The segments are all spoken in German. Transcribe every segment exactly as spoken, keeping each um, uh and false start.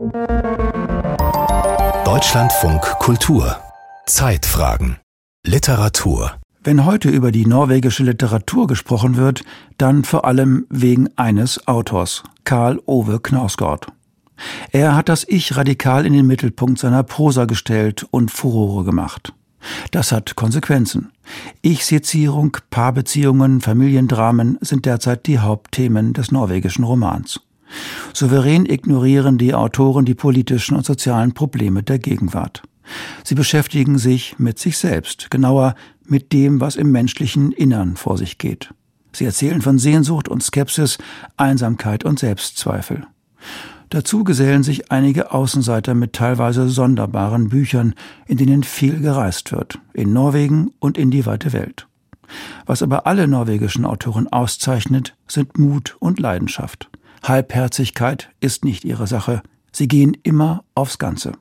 Deutschlandfunk Kultur. Zeitfragen. Literatur. Wenn heute über die norwegische Literatur gesprochen wird, dann vor allem wegen eines Autors, Karl Ove Knausgård. Er hat das Ich radikal in den Mittelpunkt seiner Prosa gestellt und Furore gemacht. Das hat Konsequenzen. Ich-Sezierung, Paarbeziehungen, Familiendramen sind derzeit die Hauptthemen des norwegischen Romans. Souverän ignorieren die Autoren die politischen und sozialen Probleme der Gegenwart. Sie beschäftigen sich mit sich selbst, genauer mit dem, was im menschlichen Innern vor sich geht. Sie erzählen von Sehnsucht und Skepsis, Einsamkeit und Selbstzweifel. Dazu gesellen sich einige Außenseiter mit teilweise sonderbaren Büchern, in denen viel gereist wird, in Norwegen und in die weite Welt. Was aber alle norwegischen Autoren auszeichnet, sind Mut und Leidenschaft. Halbherzigkeit ist nicht ihre Sache. Sie gehen immer aufs Ganze.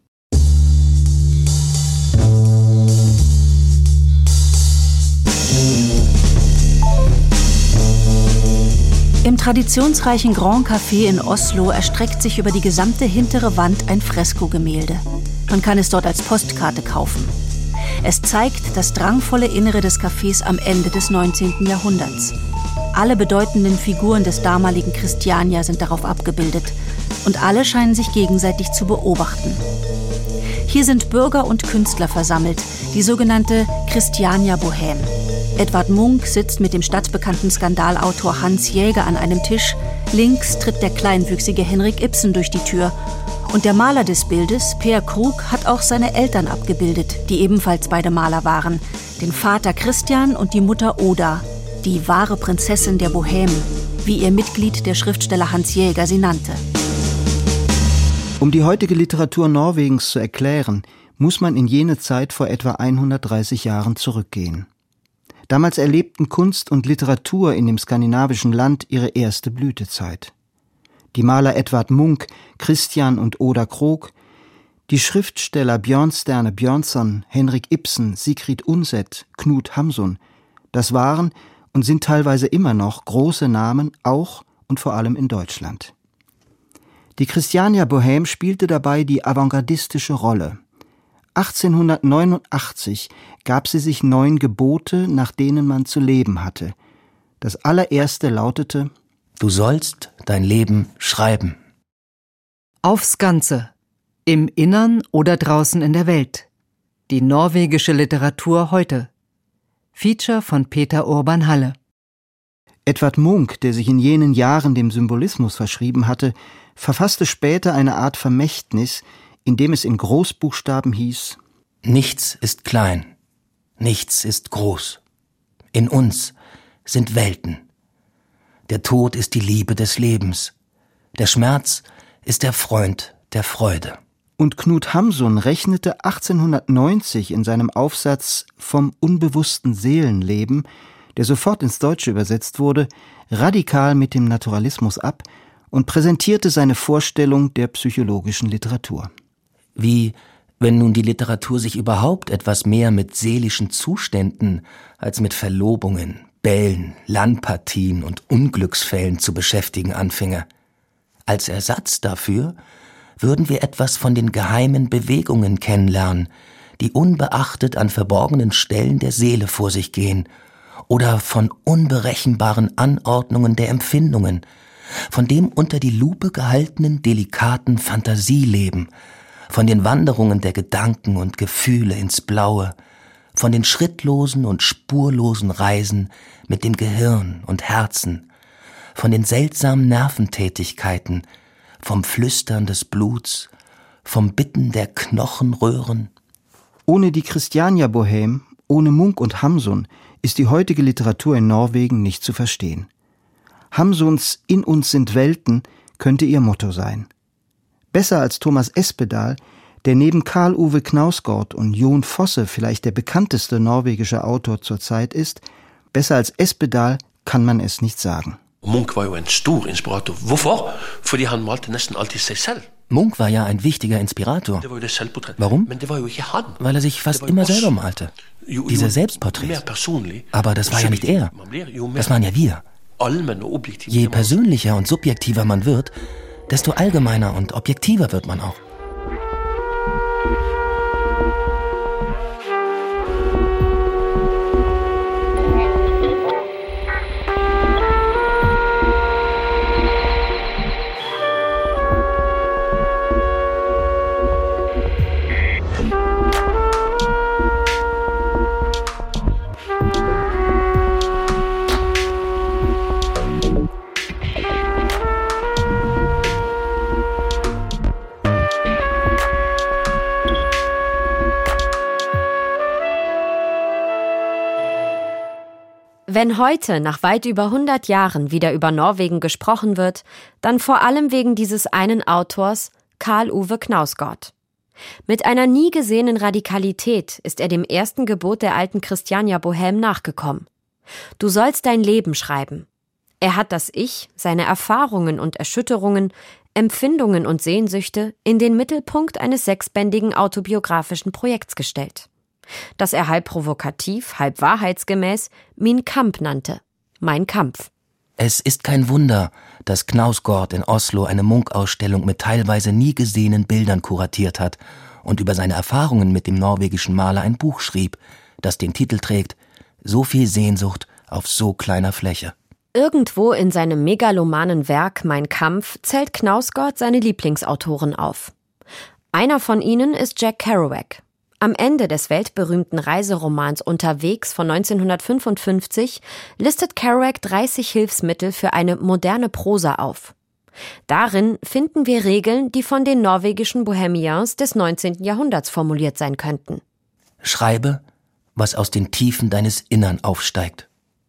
Im traditionsreichen Grand Café in Oslo erstreckt sich über die gesamte hintere Wand ein Freskogemälde. Man kann es dort als Postkarte kaufen. Es zeigt das drangvolle Innere des Cafés am Ende des neunzehnten Jahrhunderts. Alle bedeutenden Figuren des damaligen Christiania sind darauf abgebildet und alle scheinen sich gegenseitig zu beobachten. Hier sind Bürger und Künstler versammelt, die sogenannte Christiania Bohème. Edvard Munch sitzt mit dem stadtbekannten Skandalautor Hans Jäger an einem Tisch. Links tritt der kleinwüchsige Henrik Ibsen durch die Tür. Und der Maler des Bildes, Per Krug, hat auch seine Eltern abgebildet, die ebenfalls beide Maler waren. Den Vater Christian und die Mutter Oda, die wahre Prinzessin der Bohème, wie ihr Mitglied der Schriftsteller Hans Jäger sie nannte. Um die heutige Literatur Norwegens zu erklären, muss man in jene Zeit vor etwa hundertdreißig Jahren zurückgehen. Damals erlebten Kunst und Literatur in dem skandinavischen Land ihre erste Blütezeit. Die Maler Edvard Munch, Christian und Oda Krog, die Schriftsteller Bjørnstjerne Bjørnson, Henrik Ibsen, Sigrid Undset, Knut Hamsun, das waren und sind teilweise immer noch große Namen, auch und vor allem in Deutschland. Die Christiania Bohème spielte dabei die avantgardistische Rolle. achtzehnhundertneunundachtzig gab sie sich neun Gebote, nach denen man zu leben hatte. Das allererste lautete: Du sollst dein Leben schreiben. Aufs Ganze. Im Innern oder draußen in der Welt. Die norwegische Literatur heute. Feature von Peter Urban Halle. Edvard Munch, der sich in jenen Jahren dem Symbolismus verschrieben hatte, verfasste später eine Art Vermächtnis, in dem es in Großbuchstaben hieß: Nichts ist klein, nichts ist groß. In uns sind Welten. Der Tod ist die Liebe des Lebens. Der Schmerz ist der Freund der Freude. Und Knut Hamsun rechnete achtzehnhundertneunzig in seinem Aufsatz Vom unbewussten Seelenleben, der sofort ins Deutsche übersetzt wurde, radikal mit dem Naturalismus ab und präsentierte seine Vorstellung der psychologischen Literatur. Wie, wenn nun die Literatur sich überhaupt etwas mehr mit seelischen Zuständen als mit Verlobungen, Bällen, Landpartien und Unglücksfällen zu beschäftigen anfinge. Als Ersatz dafür würden wir etwas von den geheimen Bewegungen kennenlernen, die unbeachtet an verborgenen Stellen der Seele vor sich gehen, oder von unberechenbaren Anordnungen der Empfindungen, von dem unter die Lupe gehaltenen delikaten Fantasieleben, von den Wanderungen der Gedanken und Gefühle ins Blaue, von den schrittlosen und spurlosen Reisen mit dem Gehirn und Herzen, von den seltsamen Nerventätigkeiten, vom Flüstern des Bluts, vom Bitten der Knochenröhren. Ohne die Christiania Bohème, ohne Munch und Hamsun ist die heutige Literatur in Norwegen nicht zu verstehen. Hamsuns In uns sind Welten könnte ihr Motto sein. Besser als Thomas Espedal, der neben Karl Ove Knausgård und Jon Fosse vielleicht der bekannteste norwegische Autor zur Zeit ist, besser als Espedal kann man es nicht sagen. Munch war ja ein stor inspirator. Hvorfor? Fordi han malte nesten alltid seg selv. Munch war ja ein wichtiger Inspirator. Warum? Weil er sich fast immer selber malte. Diese Selbstporträts. Aber das war ja nicht er. Das waren ja wir. Je persönlicher und subjektiver man wird, desto allgemeiner und objektiver wird man auch. Wenn heute, nach weit über hundert Jahren, wieder über Norwegen gesprochen wird, dann vor allem wegen dieses einen Autors, Karl Ove Knausgård. Mit einer nie gesehenen Radikalität ist er dem ersten Gebot der alten Christiania Bohème nachgekommen. Du sollst dein Leben schreiben. Er hat das Ich, seine Erfahrungen und Erschütterungen, Empfindungen und Sehnsüchte in den Mittelpunkt eines sechsbändigen autobiografischen Projekts gestellt, das er halb provokativ, halb wahrheitsgemäß Min Kamp nannte. Mein Kampf. Es ist kein Wunder, dass Knausgård in Oslo eine Munch-Ausstellung mit teilweise nie gesehenen Bildern kuratiert hat und über seine Erfahrungen mit dem norwegischen Maler ein Buch schrieb, das den Titel trägt »So viel Sehnsucht auf so kleiner Fläche«. Irgendwo in seinem megalomanen Werk Mein Kampf zählt Knausgård seine Lieblingsautoren auf. Einer von ihnen ist Jack Kerouac. Am Ende des weltberühmten Reiseromans Unterwegs von neunzehnhundertfünfundfünfzig listet Kerouac dreißig Hilfsmittel für eine moderne Prosa auf. Darin finden wir Regeln, die von den norwegischen Bohemians des neunzehnten Jahrhunderts formuliert sein könnten. Schreibe, was aus den Tiefen deines Innern aufsteigt.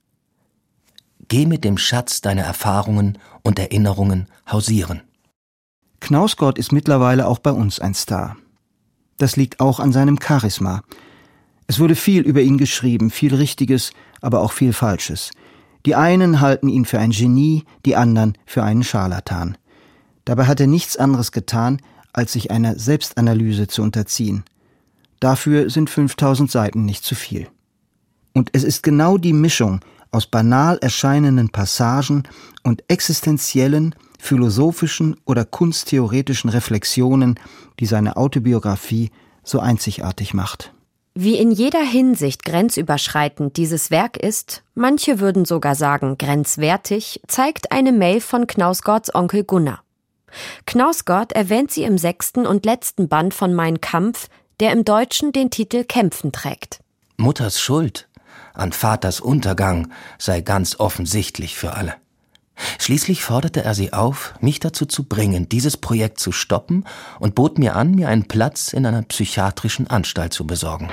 Geh mit dem Schatz deiner Erfahrungen und Erinnerungen hausieren. Knausgård ist mittlerweile auch bei uns ein Star. Das liegt auch an seinem Charisma. Es wurde viel über ihn geschrieben, viel Richtiges, aber auch viel Falsches. Die einen halten ihn für ein Genie, die anderen für einen Scharlatan. Dabei hat er nichts anderes getan, als sich einer Selbstanalyse zu unterziehen. Dafür sind fünftausend Seiten nicht zu viel. Und es ist genau die Mischung aus banal erscheinenden Passagen und existenziellen, philosophischen oder kunsttheoretischen Reflexionen, die seine Autobiografie so einzigartig macht. Wie in jeder Hinsicht grenzüberschreitend dieses Werk ist, manche würden sogar sagen grenzwertig, zeigt eine Mail von Knausgårds Onkel Gunnar. Knausgård erwähnt sie im sechsten und letzten Band von Mein Kampf, der im Deutschen den Titel Kämpfen trägt. Mutters Schuld an Vaters Untergang sei ganz offensichtlich für alle. Schließlich forderte er sie auf, mich dazu zu bringen, dieses Projekt zu stoppen, und bot mir an, mir einen Platz in einer psychiatrischen Anstalt zu besorgen.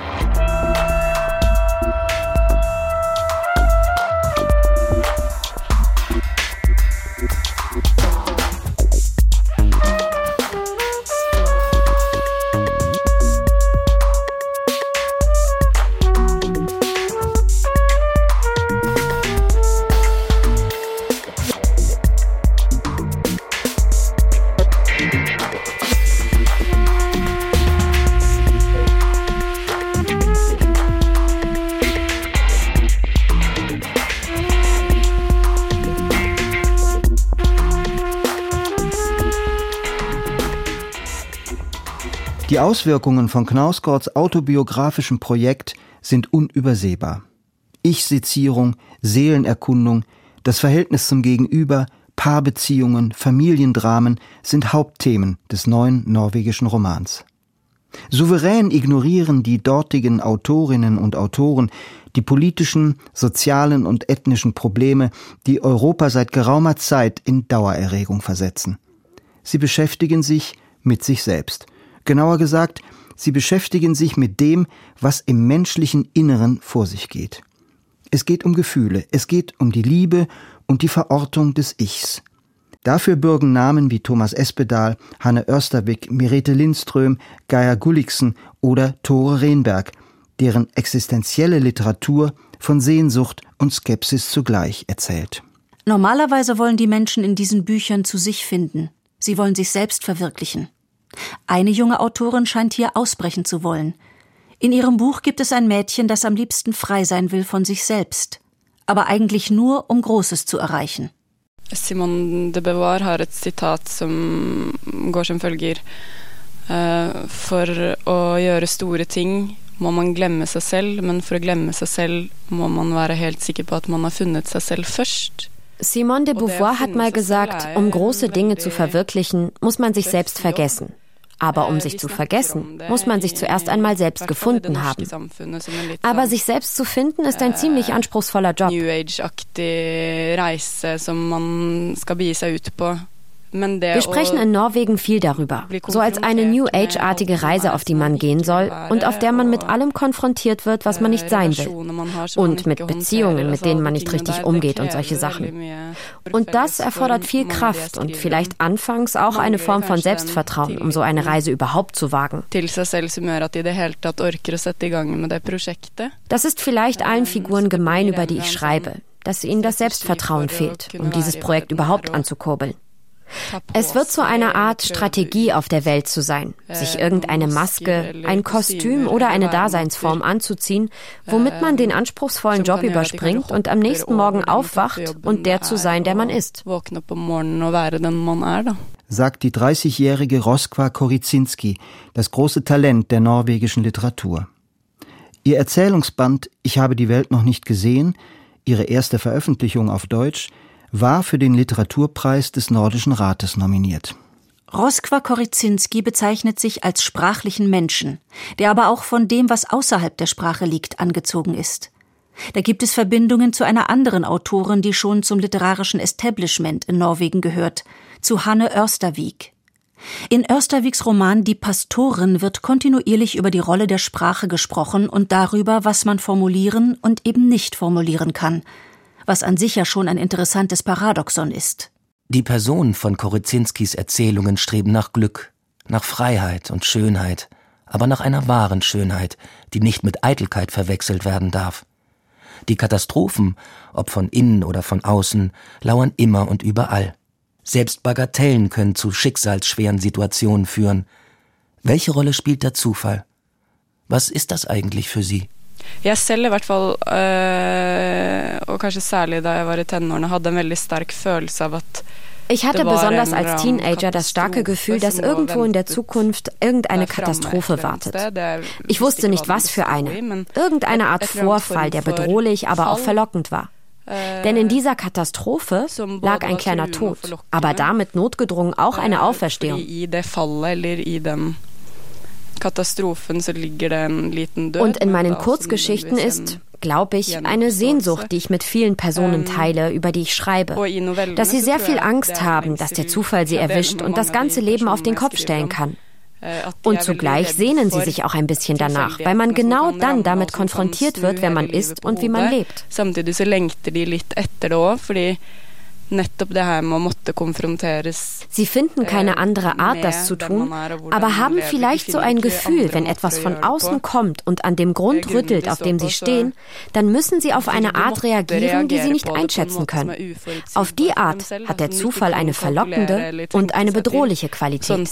Die Auswirkungen von Knausgårds autobiografischem Projekt sind unübersehbar. Ich-Sezierung, Seelenerkundung, das Verhältnis zum Gegenüber, Paarbeziehungen, Familiendramen sind Hauptthemen des neuen norwegischen Romans. Souverän ignorieren die dortigen Autorinnen und Autoren die politischen, sozialen und ethnischen Probleme, die Europa seit geraumer Zeit in Dauererregung versetzen. Sie beschäftigen sich mit sich selbst. Genauer gesagt, sie beschäftigen sich mit dem, was im menschlichen Inneren vor sich geht. Es geht um Gefühle, es geht um die Liebe und die Verortung des Ichs. Dafür bürgen Namen wie Thomas Espedal, Hanne Ørstavik, Merete Lindström, Geir Gulliksen oder Tore Renberg, deren existenzielle Literatur von Sehnsucht und Skepsis zugleich erzählt. Normalerweise wollen die Menschen in diesen Büchern zu sich finden. Sie wollen sich selbst verwirklichen. Eine junge Autorin scheint hier ausbrechen zu wollen. In ihrem Buch gibt es ein Mädchen, das am liebsten frei sein will von sich selbst, aber eigentlich nur, um Großes zu erreichen. Simone de Beauvoir har et sitat som går som følger. For å gjøre store ting må man glemme seg selv, men for å glemme seg selv må man være helt sikker på at man har funnet seg selv først. Simone de Beauvoir hat mal gesagt, um große Dinge zu verwirklichen, muss man sich selbst vergessen. Aber um sich zu vergessen, muss man sich zuerst einmal selbst gefunden haben. Aber sich selbst zu finden, ist ein ziemlich anspruchsvoller Job. New Age-aktig Reise, som man skal begi seg ut på. Wir sprechen in Norwegen viel darüber, so als eine New Age-artige Reise, auf die man gehen soll und auf der man mit allem konfrontiert wird, was man nicht sein will. Und mit Beziehungen, mit denen man nicht richtig umgeht und solche Sachen. Und das erfordert viel Kraft und vielleicht anfangs auch eine Form von Selbstvertrauen, um so eine Reise überhaupt zu wagen. Das ist vielleicht allen Figuren gemein, über die ich schreibe, dass ihnen das Selbstvertrauen fehlt, um dieses Projekt überhaupt anzukurbeln. Es wird zu einer Art Strategie, auf der Welt zu sein, sich irgendeine Maske, ein Kostüm oder eine Daseinsform anzuziehen, womit man den anspruchsvollen Job überspringt und am nächsten Morgen aufwacht und der zu sein, der man ist. Sagt die dreißigjährige Roskva Korycinski, das große Talent der norwegischen Literatur. Ihr Erzählungsband »Ich habe die Welt noch nicht gesehen«, ihre erste Veröffentlichung auf Deutsch, war für den Literaturpreis des Nordischen Rates nominiert. Roskva Korycinski bezeichnet sich als sprachlichen Menschen, der aber auch von dem, was außerhalb der Sprache liegt, angezogen ist. Da gibt es Verbindungen zu einer anderen Autorin, die schon zum literarischen Establishment in Norwegen gehört, zu Hanne Ørstavik. In Ørstaviks Roman Die Pastorin wird kontinuierlich über die Rolle der Sprache gesprochen und darüber, was man formulieren und eben nicht formulieren kann, was an sich ja schon ein interessantes Paradoxon ist. Die Personen von Korycinskis Erzählungen streben nach Glück, nach Freiheit und Schönheit, aber nach einer wahren Schönheit, die nicht mit Eitelkeit verwechselt werden darf. Die Katastrophen, ob von innen oder von außen, lauern immer und überall. Selbst Bagatellen können zu schicksalsschweren Situationen führen. Welche Rolle spielt der Zufall? Was ist das eigentlich für Sie? Jeg selv i hvert fall, øh, og kanskje særlig da jeg var i tenårene, hadde en veldig sterk følelse av at Ich hatte besonders als Teenager das starke Gefühl, dass irgendwo in der Zukunft irgendeine Katastrophe wartet. Ich wusste nicht, was für eine. Irgendeine Art Vorfall, der bedrohlich, aber auch verlockend war. Denn in dieser Katastrophe lag ein kleiner Tod, aber damit notgedrungen auch eine Auferstehung. Und in meinen Kurzgeschichten ist, glaube ich, eine Sehnsucht, die ich mit vielen Personen teile, über die ich schreibe. Dass sie sehr viel Angst haben, dass der Zufall sie erwischt und das ganze Leben auf den Kopf stellen kann. Und zugleich sehnen sie sich auch ein bisschen danach, weil man genau dann damit konfrontiert wird, wer man ist und wie man lebt. Sie finden keine andere Art, das zu tun, aber haben vielleicht so ein Gefühl, wenn etwas von außen kommt und an dem Grund rüttelt, auf dem sie stehen, dann müssen sie auf eine Art reagieren, die sie nicht einschätzen können. Auf die Art hat der Zufall eine verlockende und eine bedrohliche Qualität.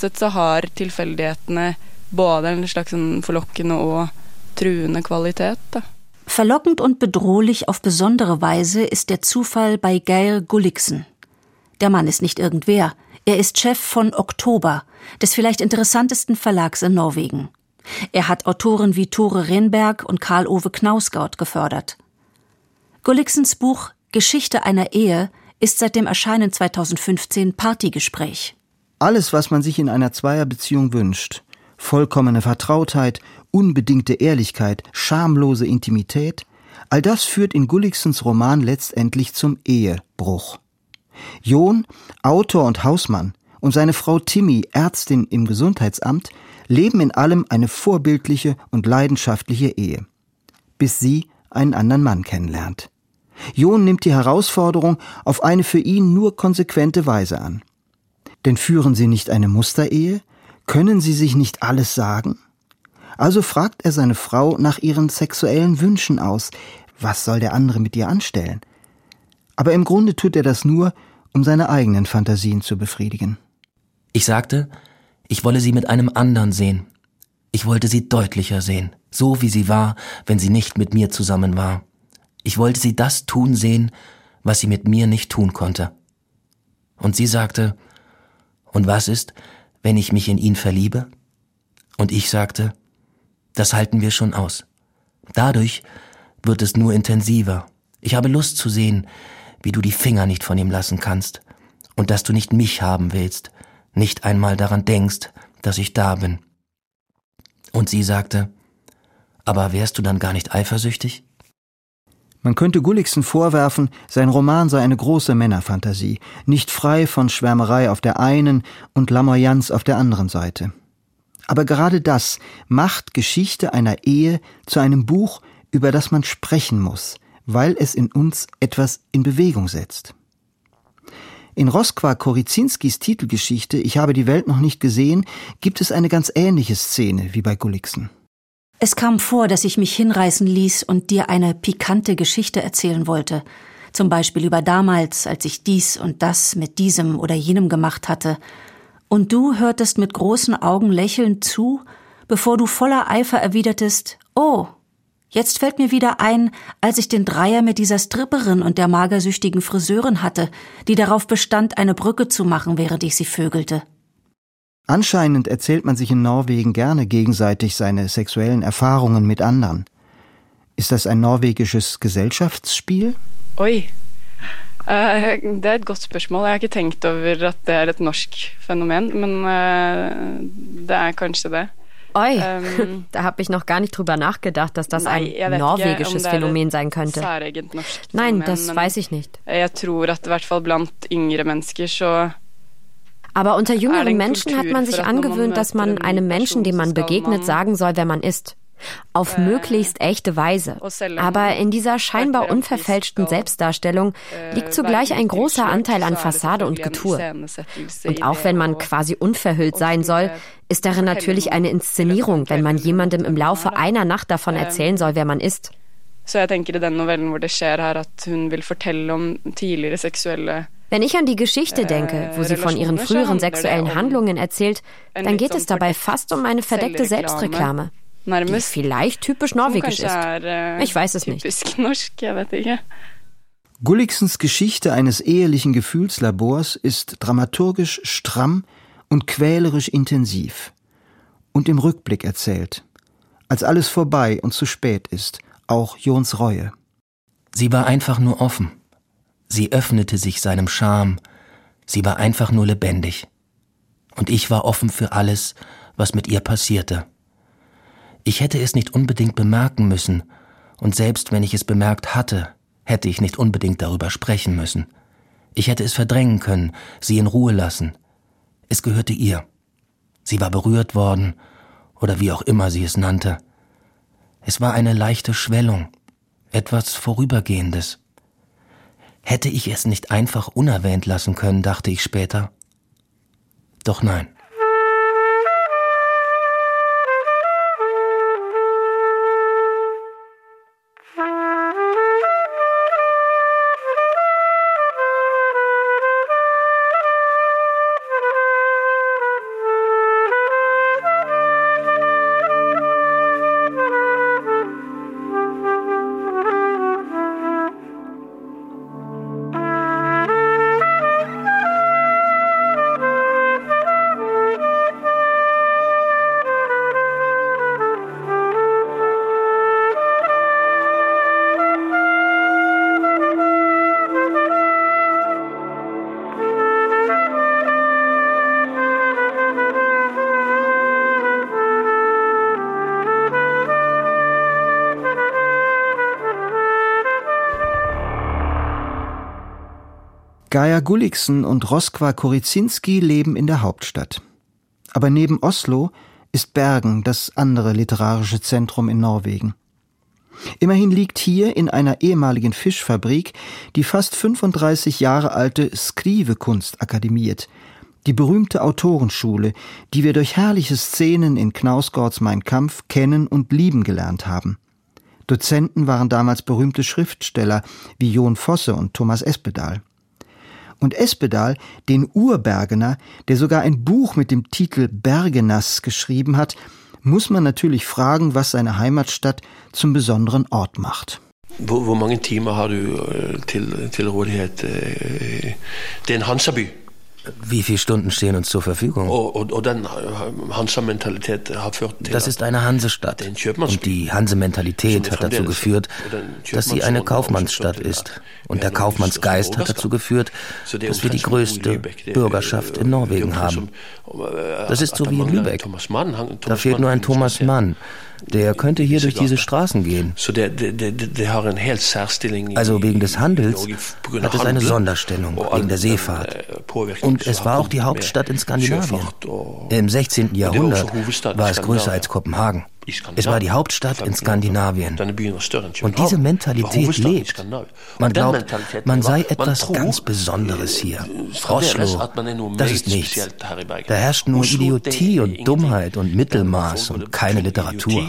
Verlockend und bedrohlich auf besondere Weise ist der Zufall bei Geir Gulliksen. Der Mann ist nicht irgendwer. Er ist Chef von Oktober, des vielleicht interessantesten Verlags in Norwegen. Er hat Autoren wie Tore Renberg und Karl Ove Knausgård gefördert. Gulliksens Buch Geschichte einer Ehe ist seit dem Erscheinen zweitausendfünfzehn Partygespräch. Alles, was man sich in einer Zweierbeziehung wünscht, vollkommene Vertrautheit, unbedingte Ehrlichkeit, schamlose Intimität, all das führt in Gulliksens Roman letztendlich zum Ehebruch. Jon, Autor und Hausmann, und seine Frau Timmy, Ärztin im Gesundheitsamt, leben in allem eine vorbildliche und leidenschaftliche Ehe, bis sie einen anderen Mann kennenlernt. Jon nimmt die Herausforderung auf eine für ihn nur konsequente Weise an. Denn führen sie nicht eine Musterehe? Können sie sich nicht alles sagen? Also fragt er seine Frau nach ihren sexuellen Wünschen aus. Was soll der andere mit ihr anstellen? Aber im Grunde tut er das nur, um seine eigenen Fantasien zu befriedigen. Ich sagte, ich wolle sie mit einem anderen sehen. Ich wollte sie deutlicher sehen, so wie sie war, wenn sie nicht mit mir zusammen war. Ich wollte sie das tun sehen, was sie mit mir nicht tun konnte. Und sie sagte, und was ist, wenn ich mich in ihn verliebe? Und ich sagte, das halten wir schon aus. Dadurch wird es nur intensiver. Ich habe Lust zu sehen, wie du die Finger nicht von ihm lassen kannst und dass du nicht mich haben willst, nicht einmal daran denkst, dass ich da bin. Und sie sagte, aber wärst du dann gar nicht eifersüchtig? Man könnte Gulliksen vorwerfen, sein Roman sei eine große Männerfantasie, nicht frei von Schwärmerei auf der einen und Lamoyanz auf der anderen Seite. Aber gerade das macht Geschichte einer Ehe zu einem Buch, über das man sprechen muss, weil es in uns etwas in Bewegung setzt. In Roskva Korycinskis Titelgeschichte »Ich habe die Welt noch nicht gesehen« gibt es eine ganz ähnliche Szene wie bei Gulliksen. Es kam vor, dass ich mich hinreißen ließ und dir eine pikante Geschichte erzählen wollte. Zum Beispiel über damals, als ich dies und das mit diesem oder jenem gemacht hatte. Und du hörtest mit großen Augen lächelnd zu, bevor du voller Eifer erwidertest, »Oh, jetzt fällt mir wieder ein, als ich den Dreier mit dieser Stripperin und der magersüchtigen Friseurin hatte, die darauf bestand, eine Brücke zu machen, während ich sie vögelte.« Anscheinend erzählt man sich in Norwegen gerne gegenseitig seine sexuellen Erfahrungen mit anderen. Ist das ein norwegisches Gesellschaftsspiel? Oi, uh, det er et godt spørsmål. Jeg har ikke tenkt over at det er et norsk fenomen, men uh, det er kanskje det. Oi, ähm, da habe ich noch gar nicht drüber nachgedacht, dass das ein norwegisches Phänomen sein könnte. Nein, das weiß ich nicht. Jeg tror at i hvert fall blant yngre mennesker så Aber unter jüngeren Menschen hat man sich angewöhnt, dass man einem Menschen, dem man begegnet, sagen soll, wer man ist. Auf möglichst echte Weise. Aber in dieser scheinbar unverfälschten Selbstdarstellung liegt zugleich ein großer Anteil an Fassade und Getue. Und auch wenn man quasi unverhüllt sein soll, ist darin natürlich eine Inszenierung, wenn man jemandem im Laufe einer Nacht davon erzählen soll, wer man ist. Så jeg tenker i den novellen hvor det skjer her at hun vil fortelle om tidligere seksuelle Wenn ich an die Geschichte denke, wo sie von ihren früheren sexuellen Handlungen erzählt, dann geht es dabei fast um eine verdeckte Selbstreklame, die vielleicht typisch norwegisch ist. Ich weiß es nicht. Gulliksens Geschichte eines ehelichen Gefühlslabors ist dramaturgisch stramm und quälerisch intensiv und im Rückblick erzählt, als alles vorbei und zu spät ist, auch Jons Reue. Sie war einfach nur offen. Sie öffnete sich seinem Charme. Sie war einfach nur lebendig. Und ich war offen für alles, was mit ihr passierte. Ich hätte es nicht unbedingt bemerken müssen, und selbst wenn ich es bemerkt hatte, hätte ich nicht unbedingt darüber sprechen müssen. Ich hätte es verdrängen können, sie in Ruhe lassen. Es gehörte ihr. Sie war berührt worden, oder wie auch immer sie es nannte. Es war eine leichte Schwellung, etwas Vorübergehendes. Hätte ich es nicht einfach unerwähnt lassen können, dachte ich später. Doch nein. Geir Gulliksen und Roskva Korycinski leben in der Hauptstadt. Aber neben Oslo ist Bergen das andere literarische Zentrum in Norwegen. Immerhin liegt hier in einer ehemaligen Fischfabrik die fast fünfunddreißig Jahre alte Skrivekunstakademiet, die berühmte Autorenschule, die wir durch herrliche Szenen in Knausgårds Mein Kampf kennen und lieben gelernt haben. Dozenten waren damals berühmte Schriftsteller wie Jon Fosse und Thomas Espedal. Und Espedal, den Urbergener, der sogar ein Buch mit dem Titel Bergenas geschrieben hat, muss man natürlich fragen, was seine Heimatstadt zum besonderen Ort macht. Hvor, hvor mange timer har du til, til rådighet? Det er en Hansaby. Wie viele Stunden stehen uns zur Verfügung? Og, og, og den Hansa-Mentalität har ført til... Das ist eine Hansestadt. Und die Hanse-Mentalität hat dazu geführt, dass sie eine Kaufmannsstadt ist. Und der Kaufmannsgeist hat dazu geführt, dass wir die größte Bürgerschaft in Norwegen haben. Das ist so wie in Lübeck. Da fehlt nur ein Thomas Mann. Der könnte hier durch diese Straßen gehen. Also wegen des Handels hat es eine Sonderstellung, wegen der Seefahrt. Und es war auch die Hauptstadt in Skandinavien. Im sechzehnten Jahrhundert war es größer als Kopenhagen. Es war die Hauptstadt in Skandinavien. Und diese Mentalität lebt. Man glaubt, man sei etwas ganz Besonderes hier. Oslo, das ist nichts. Da herrscht nur Idiotie und Dummheit und Mittelmaß und keine Literatur.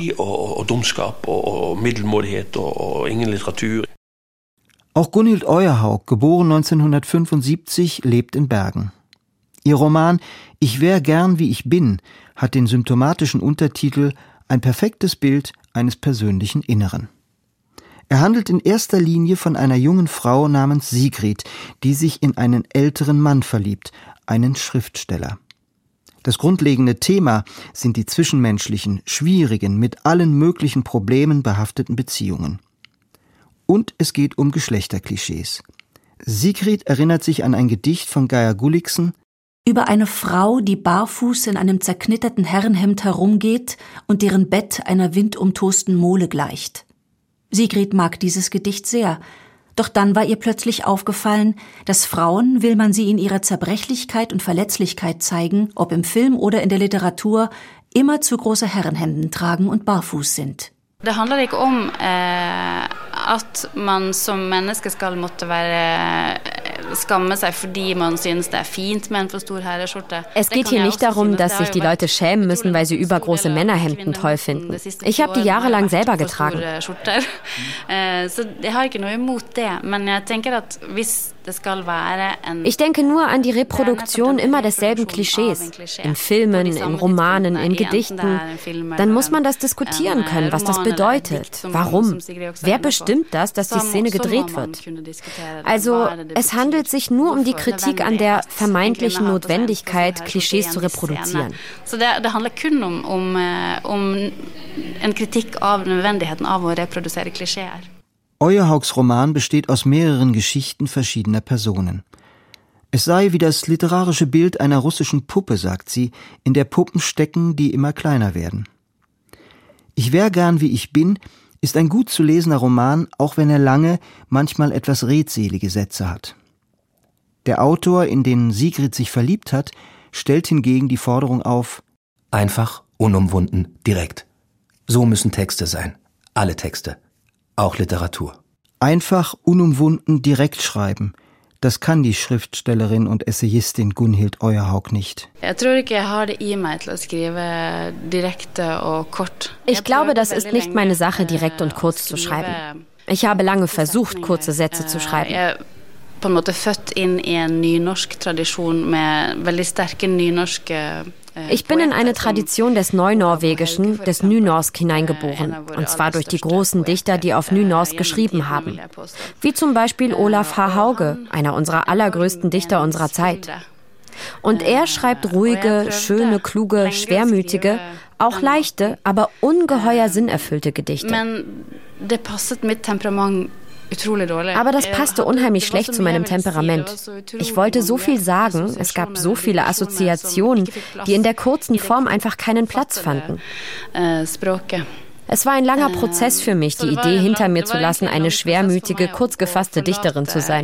Auch Gunhild Øyehaug, geboren neunzehnhundertfünfundsiebzig, lebt in Bergen. Ihr Roman »Ich wär gern wie ich bin« hat den symptomatischen Untertitel »Ein perfektes Bild eines persönlichen Inneren«. Er handelt in erster Linie von einer jungen Frau namens Sigrid, die sich in einen älteren Mann verliebt, einen Schriftsteller. Das grundlegende Thema sind die zwischenmenschlichen, schwierigen, mit allen möglichen Problemen behafteten Beziehungen. Und es geht um Geschlechterklischees. Sigrid erinnert sich an ein Gedicht von Geir Gulliksen über eine Frau, die barfuß in einem zerknitterten Herrenhemd herumgeht und deren Bett einer windumtosten Mole gleicht. Sigrid mag dieses Gedicht sehr, doch dann war ihr plötzlich aufgefallen, dass Frauen, will man sie in ihrer Zerbrechlichkeit und Verletzlichkeit zeigen, ob im Film oder in der Literatur, immer zu große Herrenhemden tragen und barfuß sind. Det handler ikke om eh, at man som menneske skal måtte være skamme seg fordi man synes det er fint med en for stor herreskjorte. Es geht hier nicht darum, dass sich die Leute schämen müssen, weil sie übergroße Männerhemden toll finden. Ich habe die jahrelang selber getragen. Så jeg har ikke noe imot det, men jeg tenker at hvis Ich denke nur an die Reproduktion immer desselben Klischees. In Filmen, in Romanen, in Gedichten. Dann muss man das diskutieren können, was das bedeutet. Warum? Wer bestimmt das, dass die Szene gedreht wird? Also, es handelt sich nur um die Kritik an der vermeintlichen Notwendigkeit, Klischees zu reproduzieren. Så det handler kun om, om, om en kritikk av nødvendigheten av å reprodusere klisjeer. Øyehaugs Roman besteht aus mehreren Geschichten verschiedener Personen. Es sei wie das literarische Bild einer russischen Puppe, sagt sie, in der Puppen stecken, die immer kleiner werden. Ich wär gern wie ich bin ist ein gut zu lesender Roman, auch wenn er lange, manchmal etwas redselige Sätze hat. Der Autor, in den Sigrid sich verliebt hat, stellt hingegen die Forderung auf: Einfach, unumwunden, direkt. So müssen Texte sein. Alle Texte. Auch Literatur. Einfach, unumwunden, direkt schreiben. Das kann die Schriftstellerin und Essayistin Gunhild Øyehaug nicht. Ich glaube, das ist nicht meine Sache, direkt und kurz zu schreiben. Ich habe lange versucht, kurze Sätze zu schreiben. På en måte født inn i en nynorsk tradisjon med veldig sterke nynorske. Ich bin in eine Tradition des Neunorwegischen, des Nynorsk hineingeboren, und zwar durch die großen Dichter, die auf Nynorsk geschrieben haben. Wie zum Beispiel Olaf H. Hauge, einer unserer allergrößten Dichter unserer Zeit. Und er schreibt ruhige, schöne, kluge, schwermütige, auch leichte, aber ungeheuer sinnerfüllte Gedichte. Det passet mit Temperament. Aber das passte unheimlich schlecht zu meinem Temperament. Ich wollte so viel sagen, es gab so viele Assoziationen, die in der kurzen Form einfach keinen Platz fanden. Es war ein langer Prozess für mich, die Idee hinter mir zu lassen, eine schwermütige, kurz gefasste Dichterin zu sein.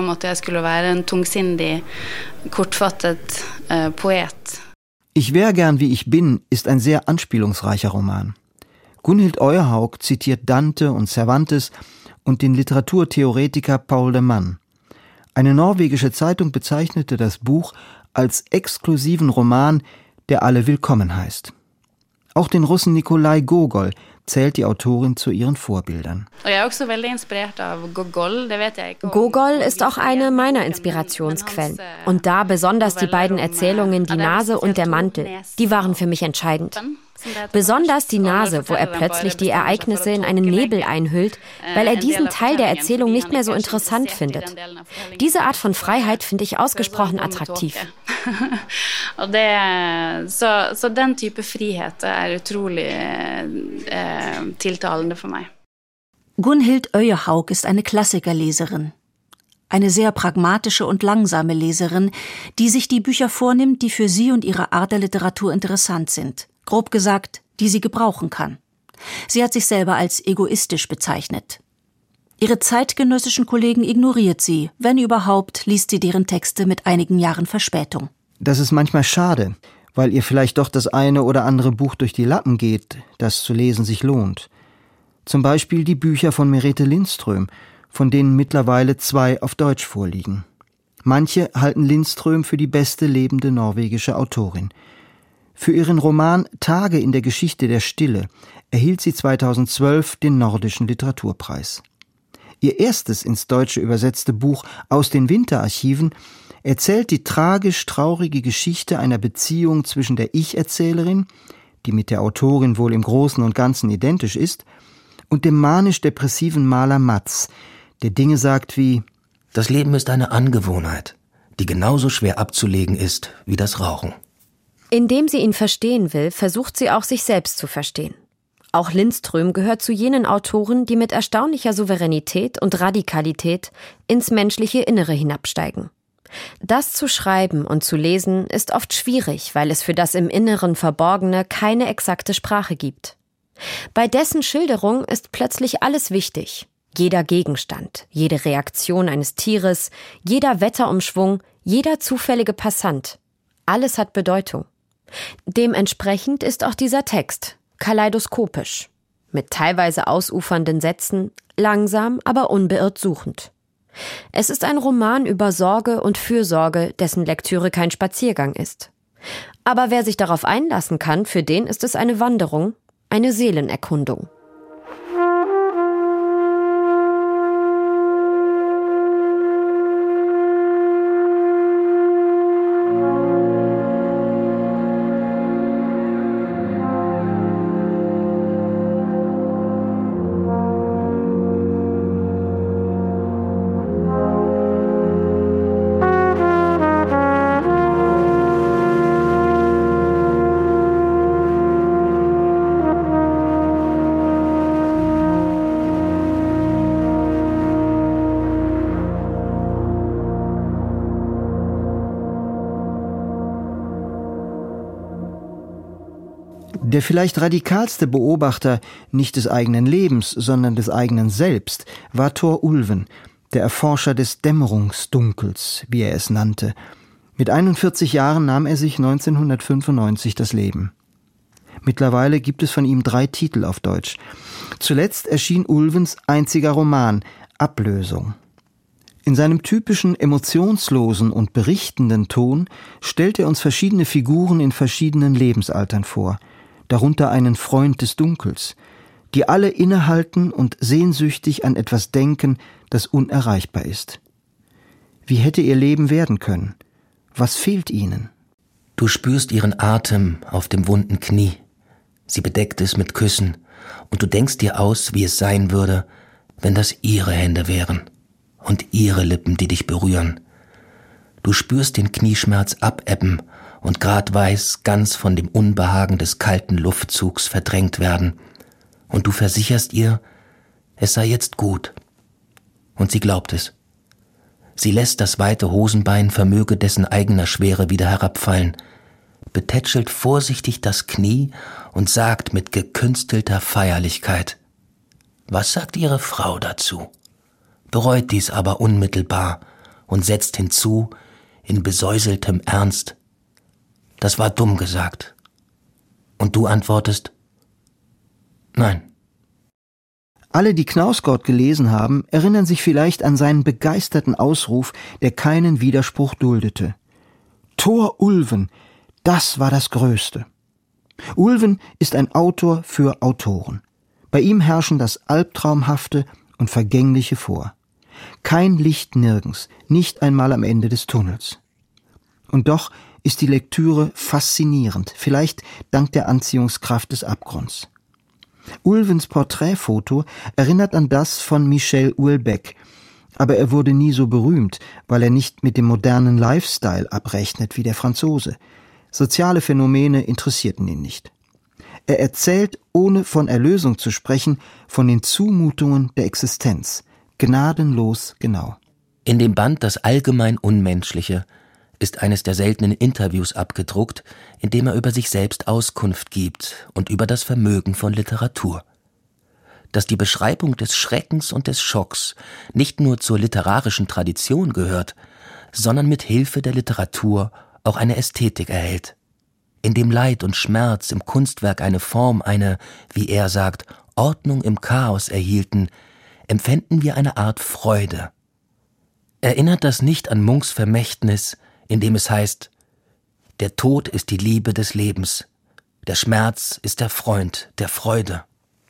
Ich wär gern wie ich bin ist ein sehr anspielungsreicher Roman. Gunhild Øyehaug zitiert Dante und Cervantes und den Literaturtheoretiker Paul de Man. Eine norwegische Zeitung bezeichnete das Buch als exklusiven Roman, der alle willkommen heißt. Auch den Russen Nikolai Gogol zählt die Autorin zu ihren Vorbildern. Gogol ist auch eine meiner Inspirationsquellen. Und da besonders die beiden Erzählungen Die Nase und der Mantel, die waren für mich entscheidend. Besonders die Nase, wo er plötzlich die Ereignisse in einen Nebel einhüllt, weil er diesen Teil der Erzählung nicht mehr so interessant findet. Diese Art von Freiheit finde ich ausgesprochen attraktiv. Og det, så, så den type frihet er utrolig eh, tiltalende for meg. Gunhild Øyehaug ist eine Klassikerleserin. Eine sehr pragmatische und langsame Leserin, die sich die Bücher vornimmt, die für sie und ihre Art der Literatur interessant sind. Grob gesagt, die sie gebrauchen kann. Sie hat sich selber als egoistisch bezeichnet. Ihre zeitgenössischen Kollegen ignoriert sie. Wenn überhaupt, liest sie deren Texte mit einigen Jahren Verspätung. Das ist manchmal schade, weil ihr vielleicht doch das eine oder andere Buch durch die Lappen geht, das zu lesen sich lohnt. Zum Beispiel die Bücher von Merete Lindström, von denen mittlerweile zwei auf Deutsch vorliegen. Manche halten Lindström für die beste lebende norwegische Autorin. Für ihren Roman Tage in der Geschichte der Stille erhielt sie zweitausendzwölf den Nordischen Literaturpreis. Ihr erstes ins Deutsche übersetzte Buch Aus den Winterarchiven erzählt die tragisch-traurige Geschichte einer Beziehung zwischen der Ich-Erzählerin, die mit der Autorin wohl im Großen und Ganzen identisch ist, und dem manisch-depressiven Maler Matz, der Dinge sagt wie: Das Leben ist eine Angewohnheit, die genauso schwer abzulegen ist wie das Rauchen. Indem sie ihn verstehen will, versucht sie auch, sich selbst zu verstehen. Auch Lindström gehört zu jenen Autoren, die mit erstaunlicher Souveränität und Radikalität ins menschliche Innere hinabsteigen. Das zu schreiben und zu lesen ist oft schwierig, weil es für das im Inneren Verborgene keine exakte Sprache gibt. Bei dessen Schilderung ist plötzlich alles wichtig. Jeder Gegenstand, jede Reaktion eines Tieres, jeder Wetterumschwung, jeder zufällige Passant. Alles hat Bedeutung. Dementsprechend ist auch dieser Text kaleidoskopisch, mit teilweise ausufernden Sätzen, langsam, aber unbeirrt suchend. Es ist ein Roman über Sorge und Fürsorge, dessen Lektüre kein Spaziergang ist. Aber wer sich darauf einlassen kann, für den ist es eine Wanderung, eine Seelenerkundung. Der vielleicht radikalste Beobachter nicht des eigenen Lebens, sondern des eigenen Selbst war Thor Ulven, der Erforscher des Dämmerungsdunkels, wie er es nannte. Mit einundvierzig Jahren nahm er sich neunzehnhundertfünfundneunzig das Leben. Mittlerweile gibt es von ihm drei Titel auf Deutsch. Zuletzt erschien Ulvens einziger Roman Ablösung. In seinem typischen emotionslosen und berichtenden Ton stellt er uns verschiedene Figuren in verschiedenen Lebensaltern vor, darunter einen Freund des Dunkels, die alle innehalten und sehnsüchtig an etwas denken, das unerreichbar ist. Wie hätte ihr Leben werden können? Was fehlt ihnen? Du spürst ihren Atem auf dem wunden Knie. Sie bedeckt es mit Küssen und du denkst dir aus, wie es sein würde, wenn das ihre Hände wären und ihre Lippen, die dich berühren. Du spürst den Knieschmerz abebben und grad weiß ganz von dem Unbehagen des kalten Luftzugs verdrängt werden. Und du versicherst ihr, es sei jetzt gut. Und sie glaubt es. Sie lässt das weite Hosenbein vermöge dessen eigener Schwere wieder herabfallen, betätschelt vorsichtig das Knie und sagt mit gekünstelter Feierlichkeit: Was sagt ihre Frau dazu? Bereut dies aber unmittelbar und setzt hinzu in besäuseltem Ernst: Das war dumm gesagt. Und du antwortest: Nein. Alle, die Knausgård gelesen haben, erinnern sich vielleicht an seinen begeisterten Ausruf, der keinen Widerspruch duldete. Thor Ulven, das war das Größte. Ulven ist ein Autor für Autoren. Bei ihm herrschen das Albtraumhafte und Vergängliche vor. Kein Licht nirgends, nicht einmal am Ende des Tunnels. Und doch ist die Lektüre faszinierend, vielleicht dank der Anziehungskraft des Abgrunds. Ulvens Porträtfoto erinnert an das von Michel Houellebecq. Aber er wurde nie so berühmt, weil er nicht mit dem modernen Lifestyle abrechnet wie der Franzose. Soziale Phänomene interessierten ihn nicht. Er erzählt, ohne von Erlösung zu sprechen, von den Zumutungen der Existenz. Gnadenlos genau. In dem Band Das allgemein Unmenschliche ist eines der seltenen Interviews abgedruckt, in dem er über sich selbst Auskunft gibt und über das Vermögen von Literatur. Dass die Beschreibung des Schreckens und des Schocks nicht nur zur literarischen Tradition gehört, sondern mit Hilfe der Literatur auch eine Ästhetik erhält. In dem Leid und Schmerz im Kunstwerk eine Form, eine, wie er sagt, Ordnung im Chaos erhielten, empfänden wir eine Art Freude. Erinnert das nicht an Munks Vermächtnis, in dem es heißt: Der Tod ist die Liebe des Lebens, der Schmerz ist der Freund der Freude.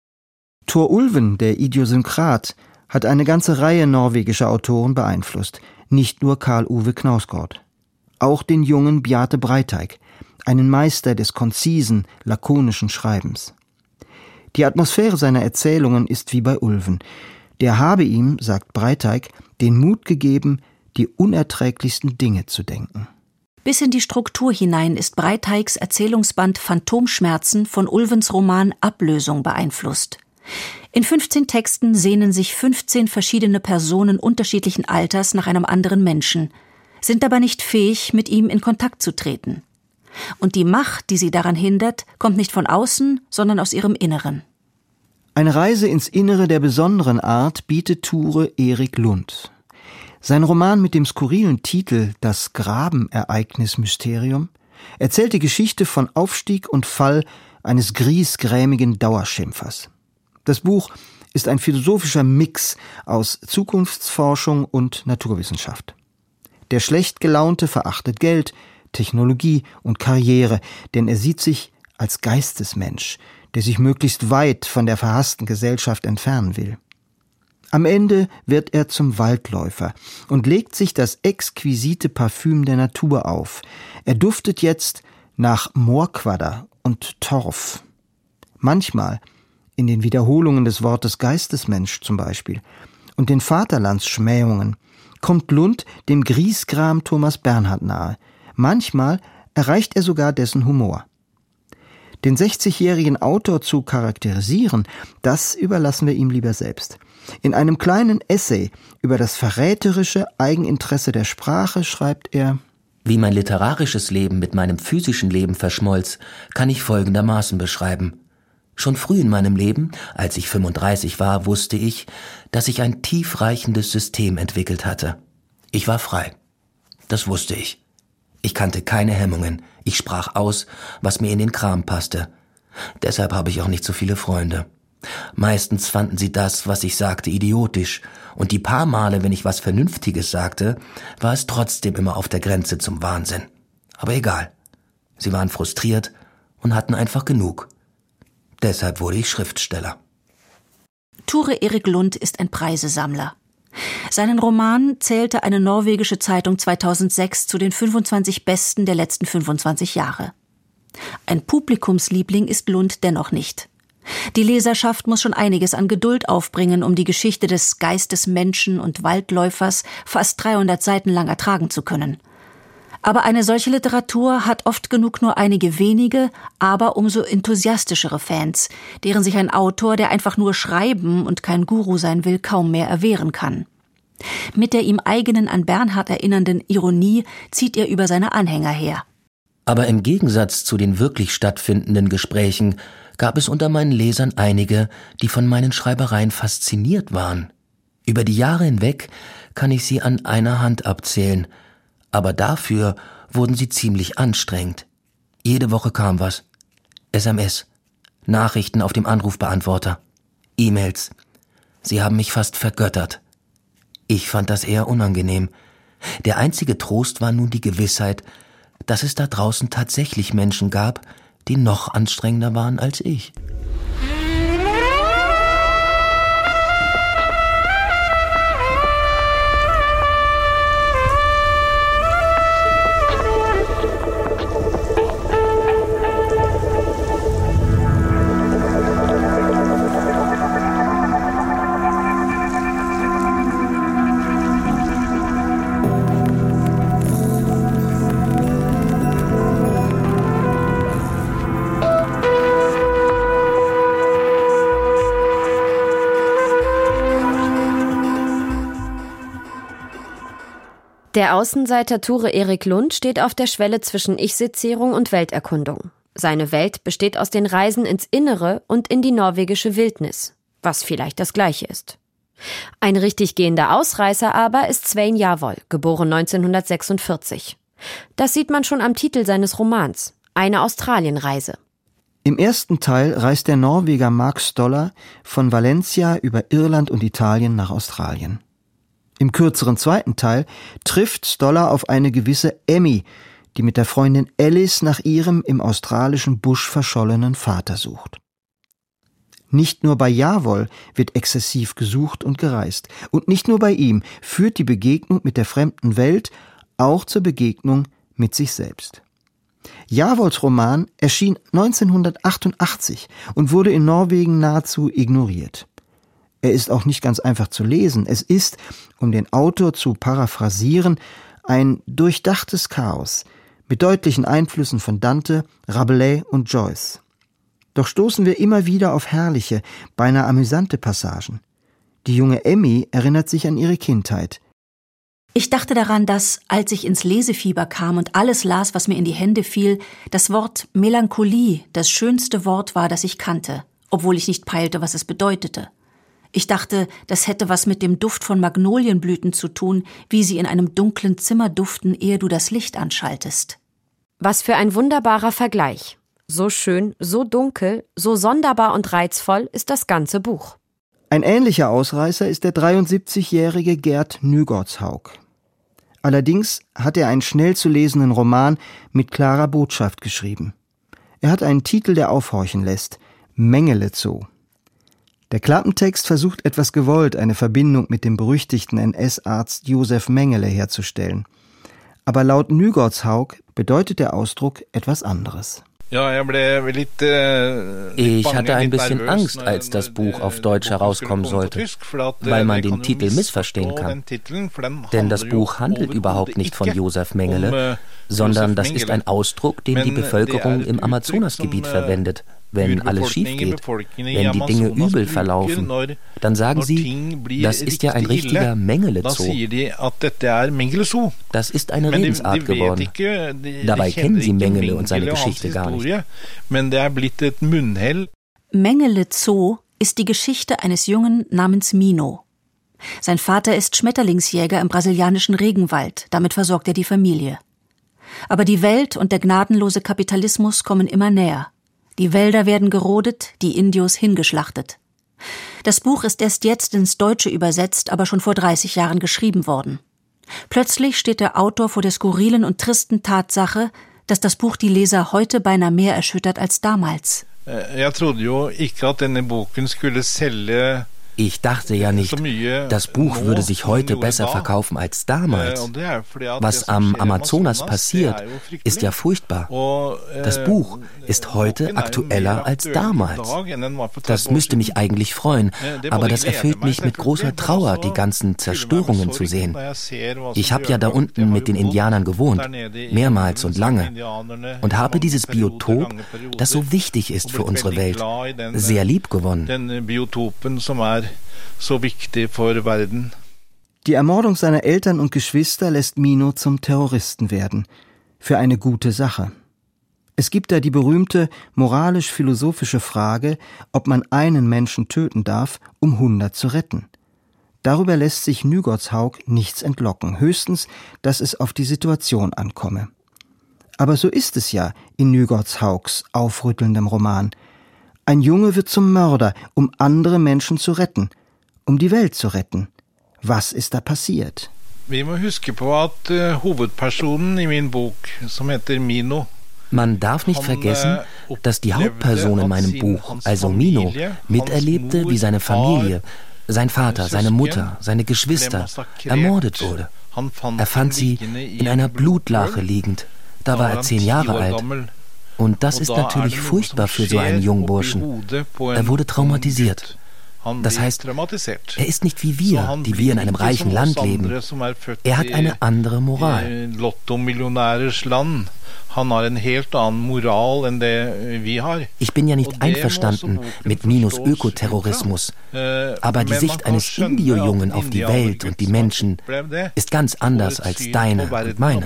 Thor Ulven, der Idiosynkrat, hat eine ganze Reihe norwegischer Autoren beeinflusst, nicht nur Karl Ove Knausgård. Auch den jungen Bjarte Breiteig, einen Meister des konzisen, lakonischen Schreibens. Die Atmosphäre seiner Erzählungen ist wie bei Ulven. Der habe ihm, sagt Breiteig, den Mut gegeben, die unerträglichsten Dinge zu denken. Bis in die Struktur hinein ist Breiteigs Erzählungsband Phantomschmerzen von Ulvens Roman Ablösung beeinflusst. In fünfzehn Texten sehnen sich fünfzehn verschiedene Personen unterschiedlichen Alters nach einem anderen Menschen, sind aber nicht fähig, mit ihm in Kontakt zu treten. Und die Macht, die sie daran hindert, kommt nicht von außen, sondern aus ihrem Inneren. Eine Reise ins Innere der besonderen Art bietet Ture Erik Lund. Sein Roman mit dem skurrilen Titel »Das Grabenereignis-Mysterium« erzählt die Geschichte von Aufstieg und Fall eines griesgrämigen Dauerschimpfers. Das Buch ist ein philosophischer Mix aus Zukunftsforschung und Naturwissenschaft. Der schlecht gelaunte verachtet Geld, Technologie und Karriere, denn er sieht sich als Geistesmensch, der sich möglichst weit von der verhassten Gesellschaft entfernen will. Am Ende wird er zum Waldläufer und legt sich das exquisite Parfüm der Natur auf. Er duftet jetzt nach Moorquadder und Torf. Manchmal, in den Wiederholungen des Wortes Geistesmensch zum Beispiel und den Vaterlandsschmähungen, kommt Lund dem Griesgram Thomas Bernhard nahe. Manchmal erreicht er sogar dessen Humor. Den sechzigjährigen Autor zu charakterisieren, das überlassen wir ihm lieber selbst. In einem kleinen Essay über das verräterische Eigeninteresse der Sprache schreibt er: Wie mein literarisches Leben mit meinem physischen Leben verschmolz, kann ich folgendermaßen beschreiben. Schon früh in meinem Leben, als ich fünfunddreißig war, wusste ich, dass ich ein tiefreichendes System entwickelt hatte. Ich war frei. Das wusste ich. Ich kannte keine Hemmungen. Ich sprach aus, was mir in den Kram passte. Deshalb habe ich auch nicht so viele Freunde. Meistens fanden sie das, was ich sagte, idiotisch. Und die paar Male, wenn ich was Vernünftiges sagte, war es trotzdem immer auf der Grenze zum Wahnsinn. Aber egal. Sie waren frustriert und hatten einfach genug. Deshalb wurde ich Schriftsteller. Ture Erik Lund ist ein Preisesammler. Seinen Roman zählte eine norwegische Zeitung zweitausendsechs zu den fünfundzwanzig besten der letzten fünfundzwanzig Jahre. Ein Publikumsliebling ist Lund dennoch nicht. Die Leserschaft muss schon einiges an Geduld aufbringen, um die Geschichte des Geistesmenschen und Waldläufers fast dreihundert Seiten lang ertragen zu können. Aber eine solche Literatur hat oft genug nur einige wenige, aber umso enthusiastischere Fans, deren sich ein Autor, der einfach nur schreiben und kein Guru sein will, kaum mehr erwehren kann. Mit der ihm eigenen, an Bernhard erinnernden Ironie zieht er über seine Anhänger her. Aber im Gegensatz zu den wirklich stattfindenden Gesprächen gab es unter meinen Lesern einige, die von meinen Schreibereien fasziniert waren. Über die Jahre hinweg kann ich sie an einer Hand abzählen, aber dafür wurden sie ziemlich anstrengend. Jede Woche kam was. S M S, Nachrichten auf dem Anrufbeantworter, E-Mails. Sie haben mich fast vergöttert. Ich fand das eher unangenehm. Der einzige Trost war nun die Gewissheit, dass es da draußen tatsächlich Menschen gab, die noch anstrengender waren als ich. Der Außenseiter Ture Erik Lund steht auf der Schwelle zwischen Ich-Sezierung und Welterkundung. Seine Welt besteht aus den Reisen ins Innere und in die norwegische Wildnis, was vielleicht das Gleiche ist. Ein richtig gehender Ausreißer aber ist Svein Jarvoll, geboren neunzehnhundertsechsundvierzig. Das sieht man schon am Titel seines Romans, eine Australienreise. Im ersten Teil reist der Norweger Mark Stoller von Valencia über Irland und Italien nach Australien. Im kürzeren zweiten Teil trifft Stoller auf eine gewisse Emmy, die mit der Freundin Alice nach ihrem im australischen Busch verschollenen Vater sucht. Nicht nur bei Jarvoll wird exzessiv gesucht und gereist. Und nicht nur bei ihm führt die Begegnung mit der fremden Welt auch zur Begegnung mit sich selbst. Jarvolls Roman erschien neunzehnhundertachtundachtzig und wurde in Norwegen nahezu ignoriert. Er ist auch nicht ganz einfach zu lesen. Es ist, um den Autor zu paraphrasieren, ein durchdachtes Chaos mit deutlichen Einflüssen von Dante, Rabelais und Joyce. Doch stoßen wir immer wieder auf herrliche, beinahe amüsante Passagen. Die junge Emmy erinnert sich an ihre Kindheit. Ich dachte daran, dass, als ich ins Lesefieber kam und alles las, was mir in die Hände fiel, das Wort Melancholie das schönste Wort war, das ich kannte, obwohl ich nicht peilte, was es bedeutete. Ich dachte, das hätte was mit dem Duft von Magnolienblüten zu tun, wie sie in einem dunklen Zimmer duften, ehe du das Licht anschaltest. Was für ein wunderbarer Vergleich. So schön, so dunkel, so sonderbar und reizvoll ist das ganze Buch. Ein ähnlicher Ausreißer ist der dreiundsiebzigjährige Gerd Nygårdshaug. Allerdings hat er einen schnell zu lesenden Roman mit klarer Botschaft geschrieben. Er hat einen Titel, der aufhorchen lässt: Mengele Zoo. Der Klappentext versucht etwas gewollt, eine Verbindung mit dem berüchtigten N S-Arzt Josef Mengele herzustellen. Aber laut Nygårdshaug bedeutet der Ausdruck etwas anderes. Ich hatte ein bisschen Angst, als das Buch auf Deutsch herauskommen sollte, weil man den Titel missverstehen kann. Denn das Buch handelt überhaupt nicht von Josef Mengele, sondern das ist ein Ausdruck, den die Bevölkerung im Amazonasgebiet verwendet. Wenn alles schief geht, wenn die Dinge übel verlaufen, dann sagen sie, das ist ja ein richtiger Mengele-Zoo. Das ist eine Redensart geworden. Dabei kennen sie Mengele und seine Geschichte gar nicht. Mengele-Zoo ist die Geschichte eines Jungen namens Mino. Sein Vater ist Schmetterlingsjäger im brasilianischen Regenwald, damit versorgt er die Familie. Aber die Welt und der gnadenlose Kapitalismus kommen immer näher. Die Wälder werden gerodet, die Indios hingeschlachtet. Das Buch ist erst jetzt ins Deutsche übersetzt, aber schon vor dreißig Jahren geschrieben worden. Plötzlich steht der Autor vor der skurrilen und tristen Tatsache, dass das Buch die Leser heute beinahe mehr erschüttert als damals. Ich trodde jo ikke at denne boken skulle selge. Ich dachte ja nicht, das Buch würde sich heute besser verkaufen als damals. Was am Amazonas passiert, ist ja furchtbar. Das Buch ist heute aktueller als damals. Das müsste mich eigentlich freuen, aber das erfüllt mich mit großer Trauer, die ganzen Zerstörungen zu sehen. Ich habe ja da unten mit den Indianern gewohnt, mehrmals und lange, und habe dieses Biotop, das so wichtig ist für unsere Welt, sehr lieb gewonnen. So wichtig für Welten. Die Ermordung seiner Eltern und Geschwister lässt Mino zum Terroristen werden. Für eine gute Sache. Es gibt da die berühmte moralisch-philosophische Frage, ob man einen Menschen töten darf, um hundert zu retten. Darüber lässt sich Nygårdshaug nichts entlocken, höchstens, dass es auf die Situation ankomme. Aber so ist es ja in Nygårdshaugs aufrüttelndem Roman. Ein Junge wird zum Mörder, um andere Menschen zu retten, um die Welt zu retten. Was ist da passiert? Vi må huske på at uh, hovedpersonen i min bok, som heter Mino. Man darf nicht vergessen, dass die Hauptperson in meinem Buch, also Mino, miterlebte, wie seine Familie, sein Vater, seine Mutter, seine Geschwister ermordet wurde. Er fand sie in einer Blutlache liegend. Da war er zehn Jahre alt. Und das ist natürlich furchtbar für so einen Jungburschen. Er wurde traumatisiert. Das heißt, er ist nicht wie wir, die wir in einem reichen Land leben. Er hat eine andere Moral. Ich bin ja nicht einverstanden mit Minos Ökoterrorismus, aber die Sicht eines Indio-Jungen auf die Welt und die Menschen ist ganz anders als deine und meine.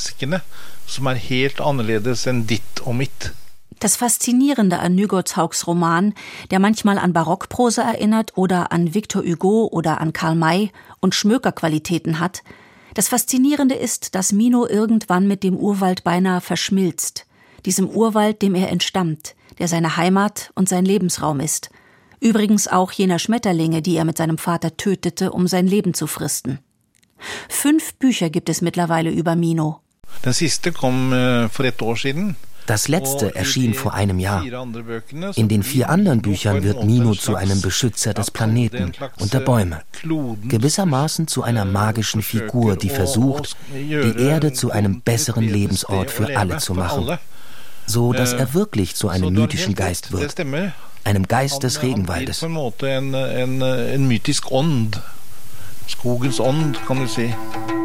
Das Faszinierende an Nygoard Haugs Roman, der manchmal an Barockprosa erinnert oder an Victor Hugo oder an Karl May und Schmökerqualitäten hat, das Faszinierende ist, dass Mino irgendwann mit dem Urwald beinahe verschmilzt, diesem Urwald, dem er entstammt, der seine Heimat und sein Lebensraum ist. Übrigens auch jener Schmetterlinge, die er mit seinem Vater tötete, um sein Leben zu fristen. Fünf Bücher gibt es mittlerweile über Mino. Das siste kom for et år siden. Das letzte erschien vor einem Jahr. In den vier anderen Büchern wird Mino zu einem Beschützer des Planeten und der Bäume. Gewissermaßen zu einer magischen Figur, die versucht, die Erde zu einem besseren Lebensort für alle zu machen. So, dass er wirklich zu einem mythischen Geist wird. Einem Geist des Regenwaldes. En mytisk ånd. Skogens ånd, kan du si.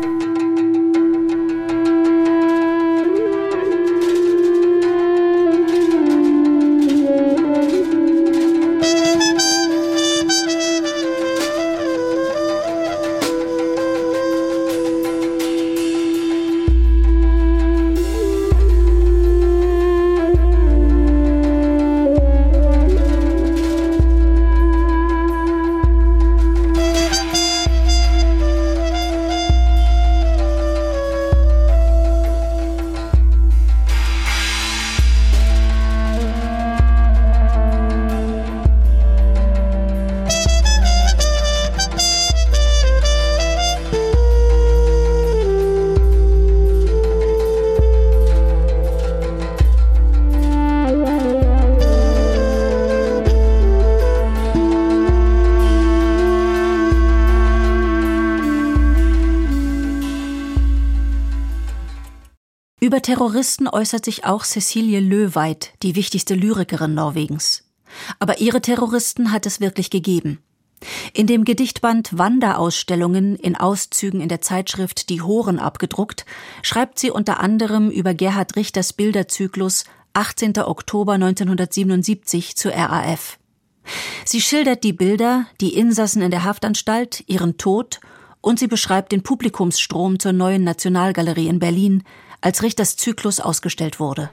Über Terroristen äußert sich auch Cecilie Løveit, die wichtigste Lyrikerin Norwegens. Aber ihre Terroristen hat es wirklich gegeben. In dem Gedichtband Wanderausstellungen in Auszügen in der Zeitschrift Die Horen abgedruckt, schreibt sie unter anderem über Gerhard Richters Bilderzyklus achtzehnter Oktober neunzehnhundertsiebenundsiebzig zur R A F. Sie schildert die Bilder, die Insassen in der Haftanstalt, ihren Tod und sie beschreibt den Publikumsstrom zur Neuen Nationalgalerie in Berlin, als Richters Zyklus ausgestellt wurde.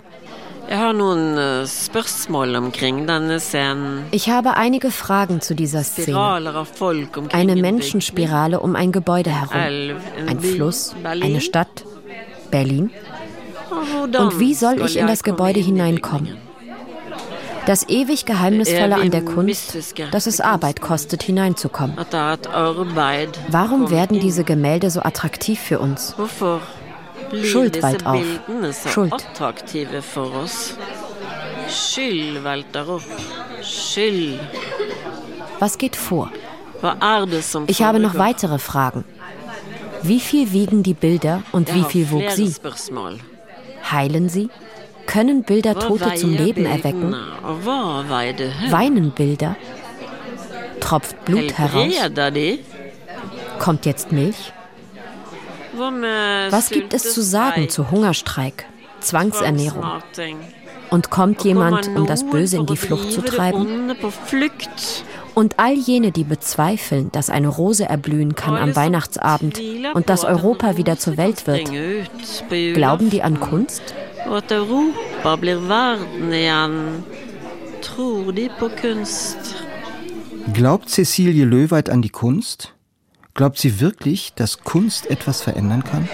Ich habe einige Fragen zu dieser Szene. Eine Menschenspirale um ein Gebäude herum. Ein Fluss, eine Stadt, Berlin. Und wie soll ich in das Gebäude hineinkommen? Das ewig Geheimnisvolle an der Kunst, dass es Arbeit kostet, hineinzukommen. Warum werden diese Gemälde so attraktiv für uns? Schuld wallt auf. Schuld. Was geht vor? Ich habe noch weitere Fragen. Wie viel wiegen die Bilder und wie viel wog sie? Heilen sie? Können Bilder Tote zum Leben erwecken? Weinen Bilder? Tropft Blut heraus? Kommt jetzt Milch? Was gibt es zu sagen zu Hungerstreik, Zwangsernährung? Und kommt jemand, um das Böse in die Flucht zu treiben? Und all jene, die bezweifeln, dass eine Rose erblühen kann am Weihnachtsabend und dass Europa wieder zur Welt wird, glauben die an Kunst? Glaubt Cecilie Løveit an die Kunst? Glaubt sie wirklich, dass Kunst etwas verändern kann?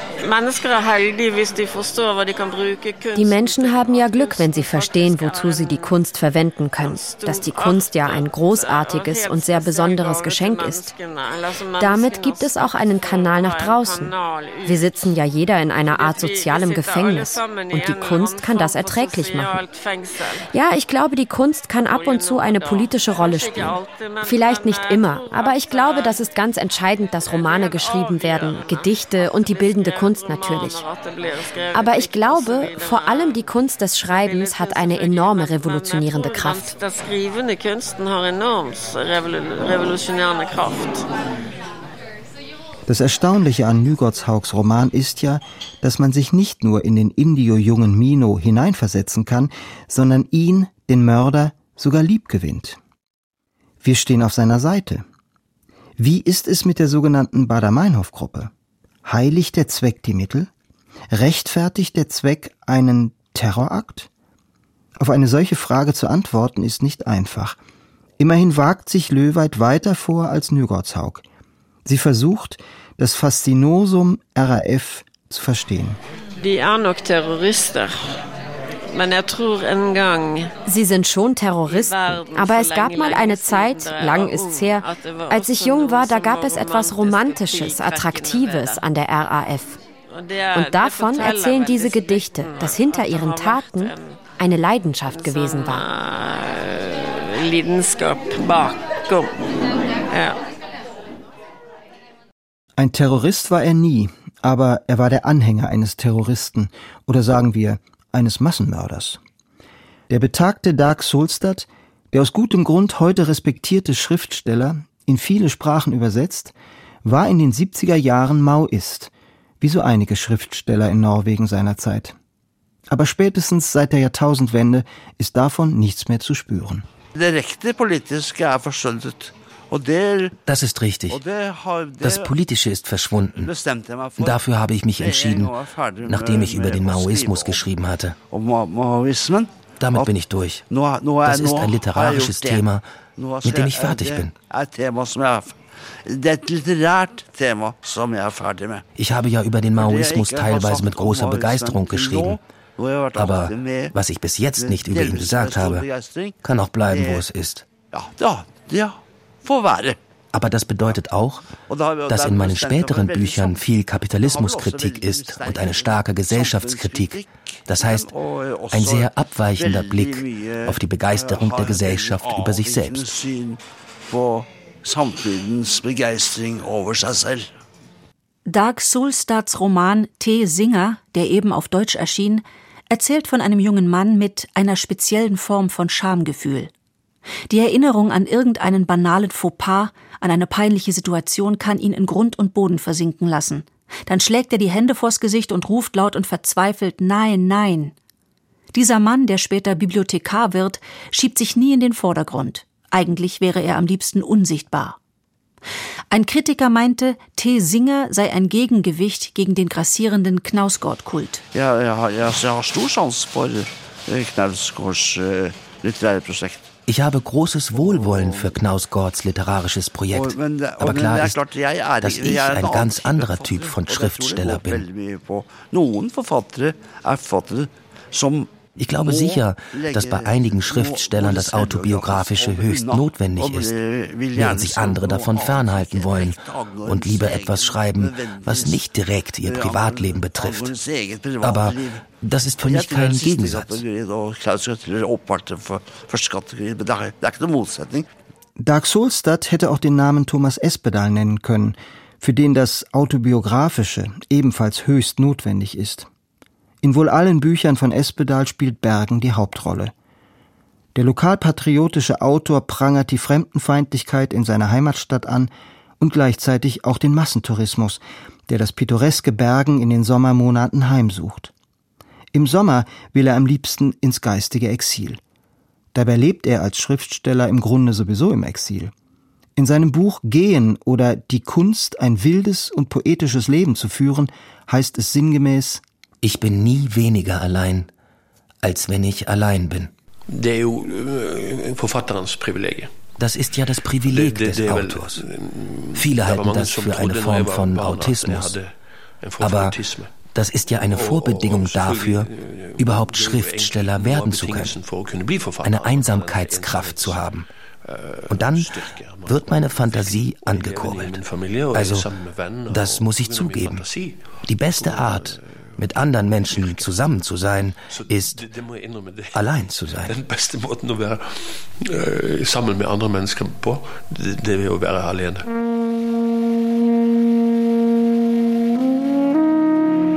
Die Menschen haben ja Glück, wenn sie verstehen, wozu sie die Kunst verwenden können. Dass die Kunst ja ein großartiges und sehr besonderes Geschenk ist. Damit gibt es auch einen Kanal nach draußen. Wir sitzen ja jeder in einer Art sozialem Gefängnis. Und die Kunst kann das erträglich machen. Ja, ich glaube, die Kunst kann ab und zu eine politische Rolle spielen. Vielleicht nicht immer, aber ich glaube, das ist ganz entscheidend, dass Romane geschrieben werden, Gedichte und die bildende Kunst Kunst natürlich. Aber ich glaube, vor allem die Kunst des Schreibens hat eine enorme revolutionierende Kraft. Das skrivende Kunsten har enormt revolutionierende Kraft. Das Erstaunliche an Nygårdshaugs Roman ist ja, dass man sich nicht nur in den Indio-Jungen Mino hineinversetzen kann, sondern ihn, den Mörder, sogar lieb gewinnt. Wir stehen auf seiner Seite. Wie ist es mit der sogenannten Baader-Meinhof-Gruppe? Heiligt der Zweck die Mittel? Rechtfertigt der Zweck einen Terrorakt? Auf eine solche Frage zu antworten ist nicht einfach. Immerhin wagt sich Löweit weiter vor als Nygårdshaug. Sie versucht, das Faszinosum R A F zu verstehen. Die er nok terrorister. Men jeg tror en gang. Sie sind schon Terroristen, aber es gab mal eine Zeit, lang ist's her, als ich jung war, da gab es etwas Romantisches, Attraktives an der R A F. Und davon erzählen diese Gedichte, dass hinter ihren Taten eine Leidenschaft gewesen war. Lidenskap bakom. Ja. Ein Terrorist war er nie, aber er war der Anhänger eines Terroristen oder sagen wir eines Massenmörders. Der betagte Dag Solstad, der aus gutem Grund heute respektierte Schriftsteller, in viele Sprachen übersetzt, war in den siebziger Jahren Maoist, wie so einige Schriftsteller in Norwegen seiner Zeit. Aber spätestens seit der Jahrtausendwende ist davon nichts mehr zu spüren. Direkte Politische er verschwunden. Das ist richtig. Das Politische ist verschwunden. Dafür habe ich mich entschieden, nachdem ich über den Maoismus geschrieben hatte. Damit bin ich durch. Das ist ein literarisches Thema, mit dem ich fertig bin. Ich habe ja über den Maoismus teilweise mit großer Begeisterung geschrieben. Aber was ich bis jetzt nicht über ihn gesagt habe, kann auch bleiben, wo es ist. Aber das bedeutet auch, dass in meinen späteren Büchern viel Kapitalismuskritik ist und eine starke Gesellschaftskritik. Das heißt, ein sehr abweichender Blick auf die Begeisterung der Gesellschaft über sich selbst. Dag Solstads Roman T. Singer, der eben auf Deutsch erschien, erzählt von einem jungen Mann mit einer speziellen Form von Schamgefühl. Die Erinnerung an irgendeinen banalen Fauxpas, an eine peinliche Situation kann ihn in Grund und Boden versinken lassen. Dann schlägt er die Hände vors Gesicht und ruft laut und verzweifelt »Nein, nein!« Dieser Mann, der später Bibliothekar wird, schiebt sich nie in den Vordergrund. Eigentlich wäre er am liebsten unsichtbar. Ein Kritiker meinte, T. Singer sei ein Gegengewicht gegen den grassierenden Knausgård-Kult. Ja, ja, ja, jeg har stor sjans for Knausgårds uh, litterære prosjekt. Ich habe großes Wohlwollen für Knausgårds literarisches Projekt. Aber klar ist, dass ich ein ganz anderer Typ von Schriftsteller bin. Ich glaube sicher, dass bei einigen Schriftstellern das Autobiografische höchst notwendig ist, während sich andere davon fernhalten wollen und lieber etwas schreiben, was nicht direkt ihr Privatleben betrifft. Aber das ist für mich kein Gegensatz. Dag Solstad hätte auch den Namen Thomas Espedal nennen können, für den das Autobiografische ebenfalls höchst notwendig ist. In wohl allen Büchern von Espedal spielt Bergen die Hauptrolle. Der lokalpatriotische Autor prangert die Fremdenfeindlichkeit in seiner Heimatstadt an und gleichzeitig auch den Massentourismus, der das pittoreske Bergen in den Sommermonaten heimsucht. Im Sommer will er am liebsten ins geistige Exil. Dabei lebt er als Schriftsteller im Grunde sowieso im Exil. In seinem Buch Gehen oder Die Kunst, ein wildes und poetisches Leben zu führen, heißt es sinngemäß: Ich bin nie weniger allein, als wenn ich allein bin. Das ist ja das Privileg des Autors. Viele halten das für eine Form von Autismus. Aber das ist ja eine Vorbedingung dafür, überhaupt Schriftsteller werden zu können, eine Einsamkeitskraft zu haben. Und dann wird meine Fantasie angekurbelt. Also, das muss ich zugeben. Die beste Art, mit anderen Menschen zusammen zu sein, ist allein zu sein. Den beste måten å være uh, sammen med andre mennesker på, det, det er å være alene.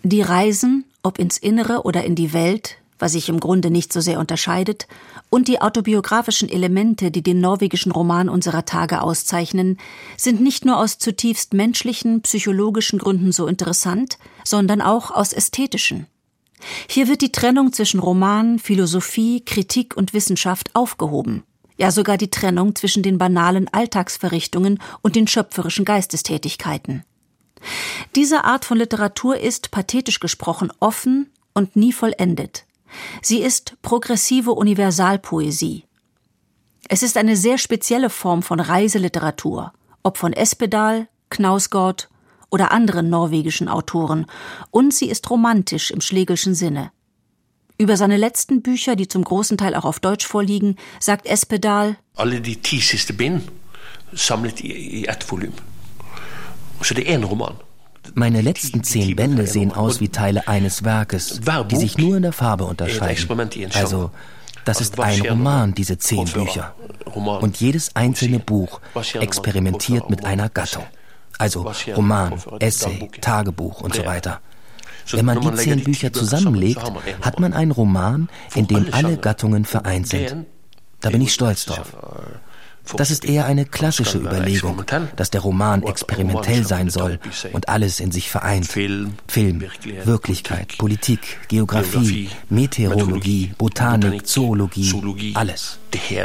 Die Reisen, ob ins Innere oder in die Welt, was sich im Grunde nicht so sehr unterscheidet, und die autobiografischen Elemente, die den norwegischen Roman unserer Tage auszeichnen, sind nicht nur aus zutiefst menschlichen, psychologischen Gründen so interessant, sondern auch aus ästhetischen. Hier wird die Trennung zwischen Roman, Philosophie, Kritik und Wissenschaft aufgehoben. Ja, sogar die Trennung zwischen den banalen Alltagsverrichtungen und den schöpferischen Geistestätigkeiten. Diese Art von Literatur ist, pathetisch gesprochen, offen und nie vollendet. Sie ist progressive Universalpoesie. Es ist eine sehr spezielle Form von Reiseliteratur, ob von Espedal, Knausgård oder anderen norwegischen Autoren, und sie ist romantisch im Schlegelschen Sinne. Über seine letzten Bücher, die zum großen Teil auch auf Deutsch vorliegen, sagt Espedal: Alle die ti siste bind samlet i, i ett volum. Så det er en roman. Meine letzten zehn Bände sehen aus wie Teile eines Werkes, die sich nur in der Farbe unterscheiden. Also, das ist ein Roman, diese zehn Bücher. Und jedes einzelne Buch experimentiert mit einer Gattung. Also Roman, Essay, Tagebuch und so weiter. Wenn man die zehn Bücher zusammenlegt, hat man einen Roman, in dem alle Gattungen vereint sind. Da bin ich stolz drauf. Das ist eher eine klassische Überlegung, dass der Roman experimentell sein soll und alles in sich vereint. Film, Wirklichkeit, Politik, Geografie, Meteorologie, Botanik, Zoologie, alles.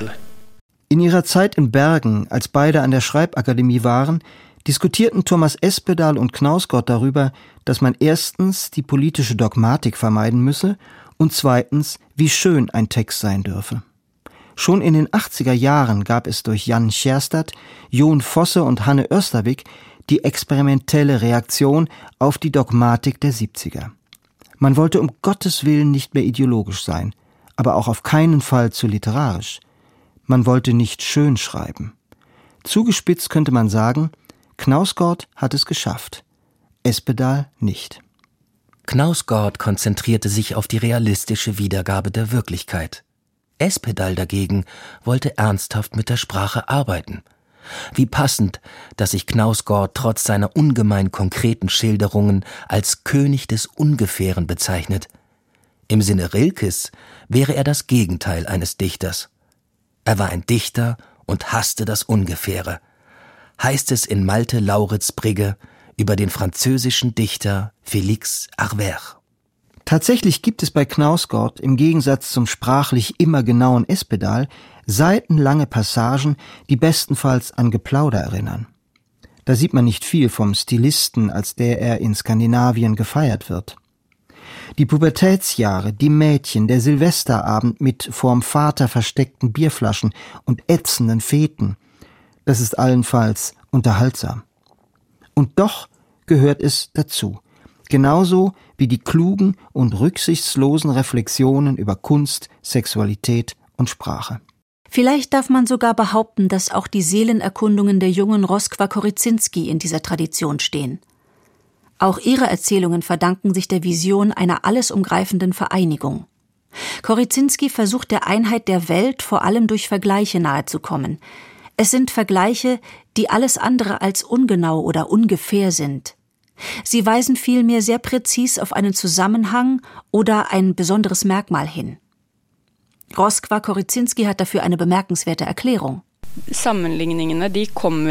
In ihrer Zeit in Bergen, als beide an der Schreibakademie waren, diskutierten Thomas Espedal und Knausgård darüber, dass man erstens die politische Dogmatik vermeiden müsse und zweitens, wie schön ein Text sein dürfe. Schon in den achtziger Jahren gab es durch Jan Kjærstad, Jon Fosse und Hanne Ørstavik die experimentelle Reaktion auf die Dogmatik der siebziger. Man wollte um Gottes Willen nicht mehr ideologisch sein, aber auch auf keinen Fall zu literarisch. Man wollte nicht schön schreiben. Zugespitzt könnte man sagen, Knausgård hat es geschafft, Espedal nicht. Knausgård konzentrierte sich auf die realistische Wiedergabe der Wirklichkeit. Espedal dagegen wollte ernsthaft mit der Sprache arbeiten. Wie passend, dass sich Knausgård trotz seiner ungemein konkreten Schilderungen als König des Ungefähren bezeichnet. Im Sinne Rilkes wäre er das Gegenteil eines Dichters. Er war ein Dichter und hasste das Ungefähre, heißt es in Malte Laurits Brigge über den französischen Dichter Félix Arvert. Tatsächlich gibt es bei Knausgård im Gegensatz zum sprachlich immer genauen Espedal seitenlange Passagen, die bestenfalls an Geplauder erinnern. Da sieht man nicht viel vom Stilisten, als der er in Skandinavien gefeiert wird. Die Pubertätsjahre, die Mädchen, der Silvesterabend mit vorm Vater versteckten Bierflaschen und ätzenden Feten, das ist allenfalls unterhaltsam. Und doch gehört es dazu. Genauso wie die klugen und rücksichtslosen Reflexionen über Kunst, Sexualität und Sprache. Vielleicht darf man sogar behaupten, dass auch die Seelenerkundungen der jungen Roskva Koryzynski in dieser Tradition stehen. Auch ihre Erzählungen verdanken sich der Vision einer alles umgreifenden Vereinigung. Koryzynski versucht der Einheit der Welt vor allem durch Vergleiche nahezukommen. Es sind Vergleiche, die alles andere als ungenau oder ungefähr sind. Sie weisen vielmehr sehr präzis auf einen Zusammenhang oder ein besonderes Merkmal hin. Roskva Koryzynski hat dafür eine bemerkenswerte Erklärung. Die Vergleiche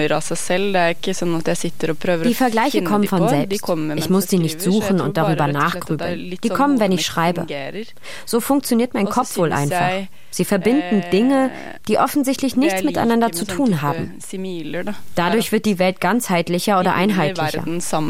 kommen von selbst. Ich muss die nicht suchen und darüber nachgrübeln. Die kommen, wenn ich schreibe. So funktioniert mein Kopf wohl einfach. Sie verbinden Dinge, die offensichtlich nichts miteinander zu tun haben. Dadurch wird die Welt ganzheitlicher oder einheitlicher.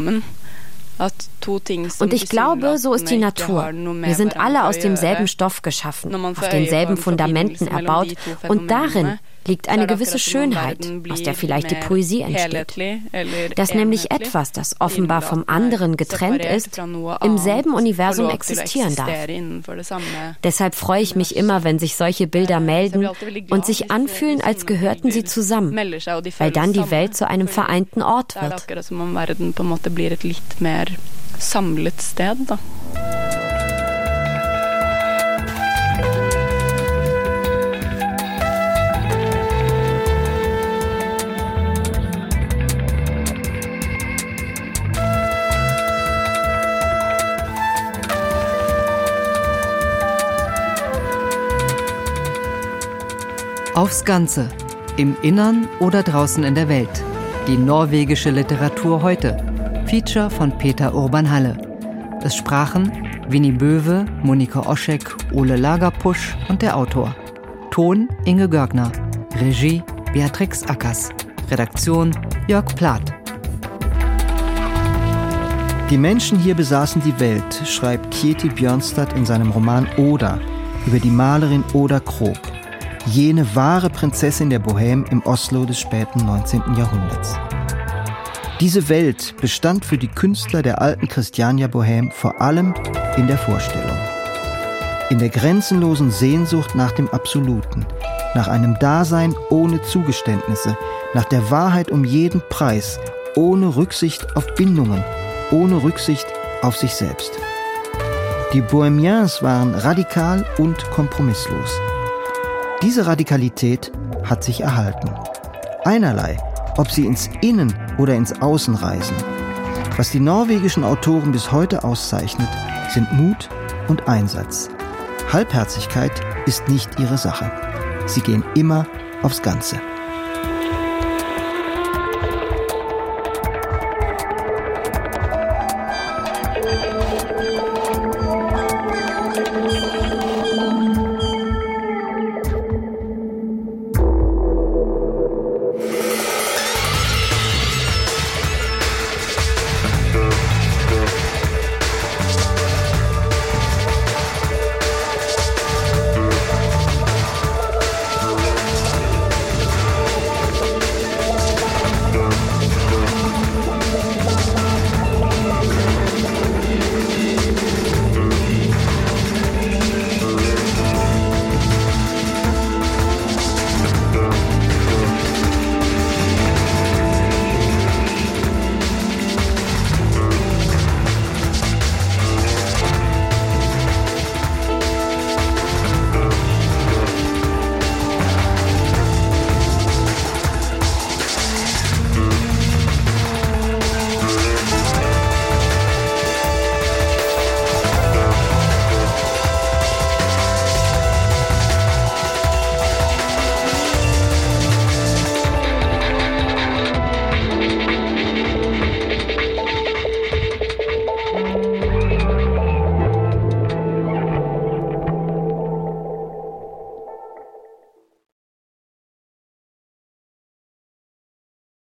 Und ich glaube, so ist die Natur. Wir sind alle aus demselben Stoff geschaffen, auf denselben Fundamenten erbaut, und darin liegt eine gewisse Schönheit, aus der vielleicht die Poesie entsteht. Dass nämlich etwas, das offenbar vom anderen getrennt ist, im selben Universum existieren darf. Deshalb freue ich mich immer, wenn sich solche Bilder melden und sich anfühlen, als gehörten sie zusammen, weil dann die Welt zu einem vereinten Ort wird. Samlet sted, da. Aufs Ganze, im Innern oder draußen in der Welt. Die norwegische Literatur heute. Feature von Peter Urban Halle. Es sprachen Winnie Böwe, Monika Oschek, Ole Lagerpusch und der Autor. Ton Inge Görgner. Regie Beatrix Ackers. Redaktion Jörg Plath. Die Menschen hier besaßen die Welt, schreibt Kjetil Bjørnstad in seinem Roman Oda über die Malerin Oda Krog, jene wahre Prinzessin der Bohème im Oslo des späten neunzehnten Jahrhunderts. Diese Welt bestand für die Künstler der alten Christiania-Bohème vor allem in der Vorstellung. In der grenzenlosen Sehnsucht nach dem Absoluten, nach einem Dasein ohne Zugeständnisse, nach der Wahrheit um jeden Preis, ohne Rücksicht auf Bindungen, ohne Rücksicht auf sich selbst. Die Bohemiens waren radikal und kompromisslos. Diese Radikalität hat sich erhalten. Einerlei, ob sie ins Innen oder ins Außen reisen. Was die norwegischen Autoren bis heute auszeichnet, sind Mut und Einsatz. Halbherzigkeit ist nicht ihre Sache. Sie gehen immer aufs Ganze.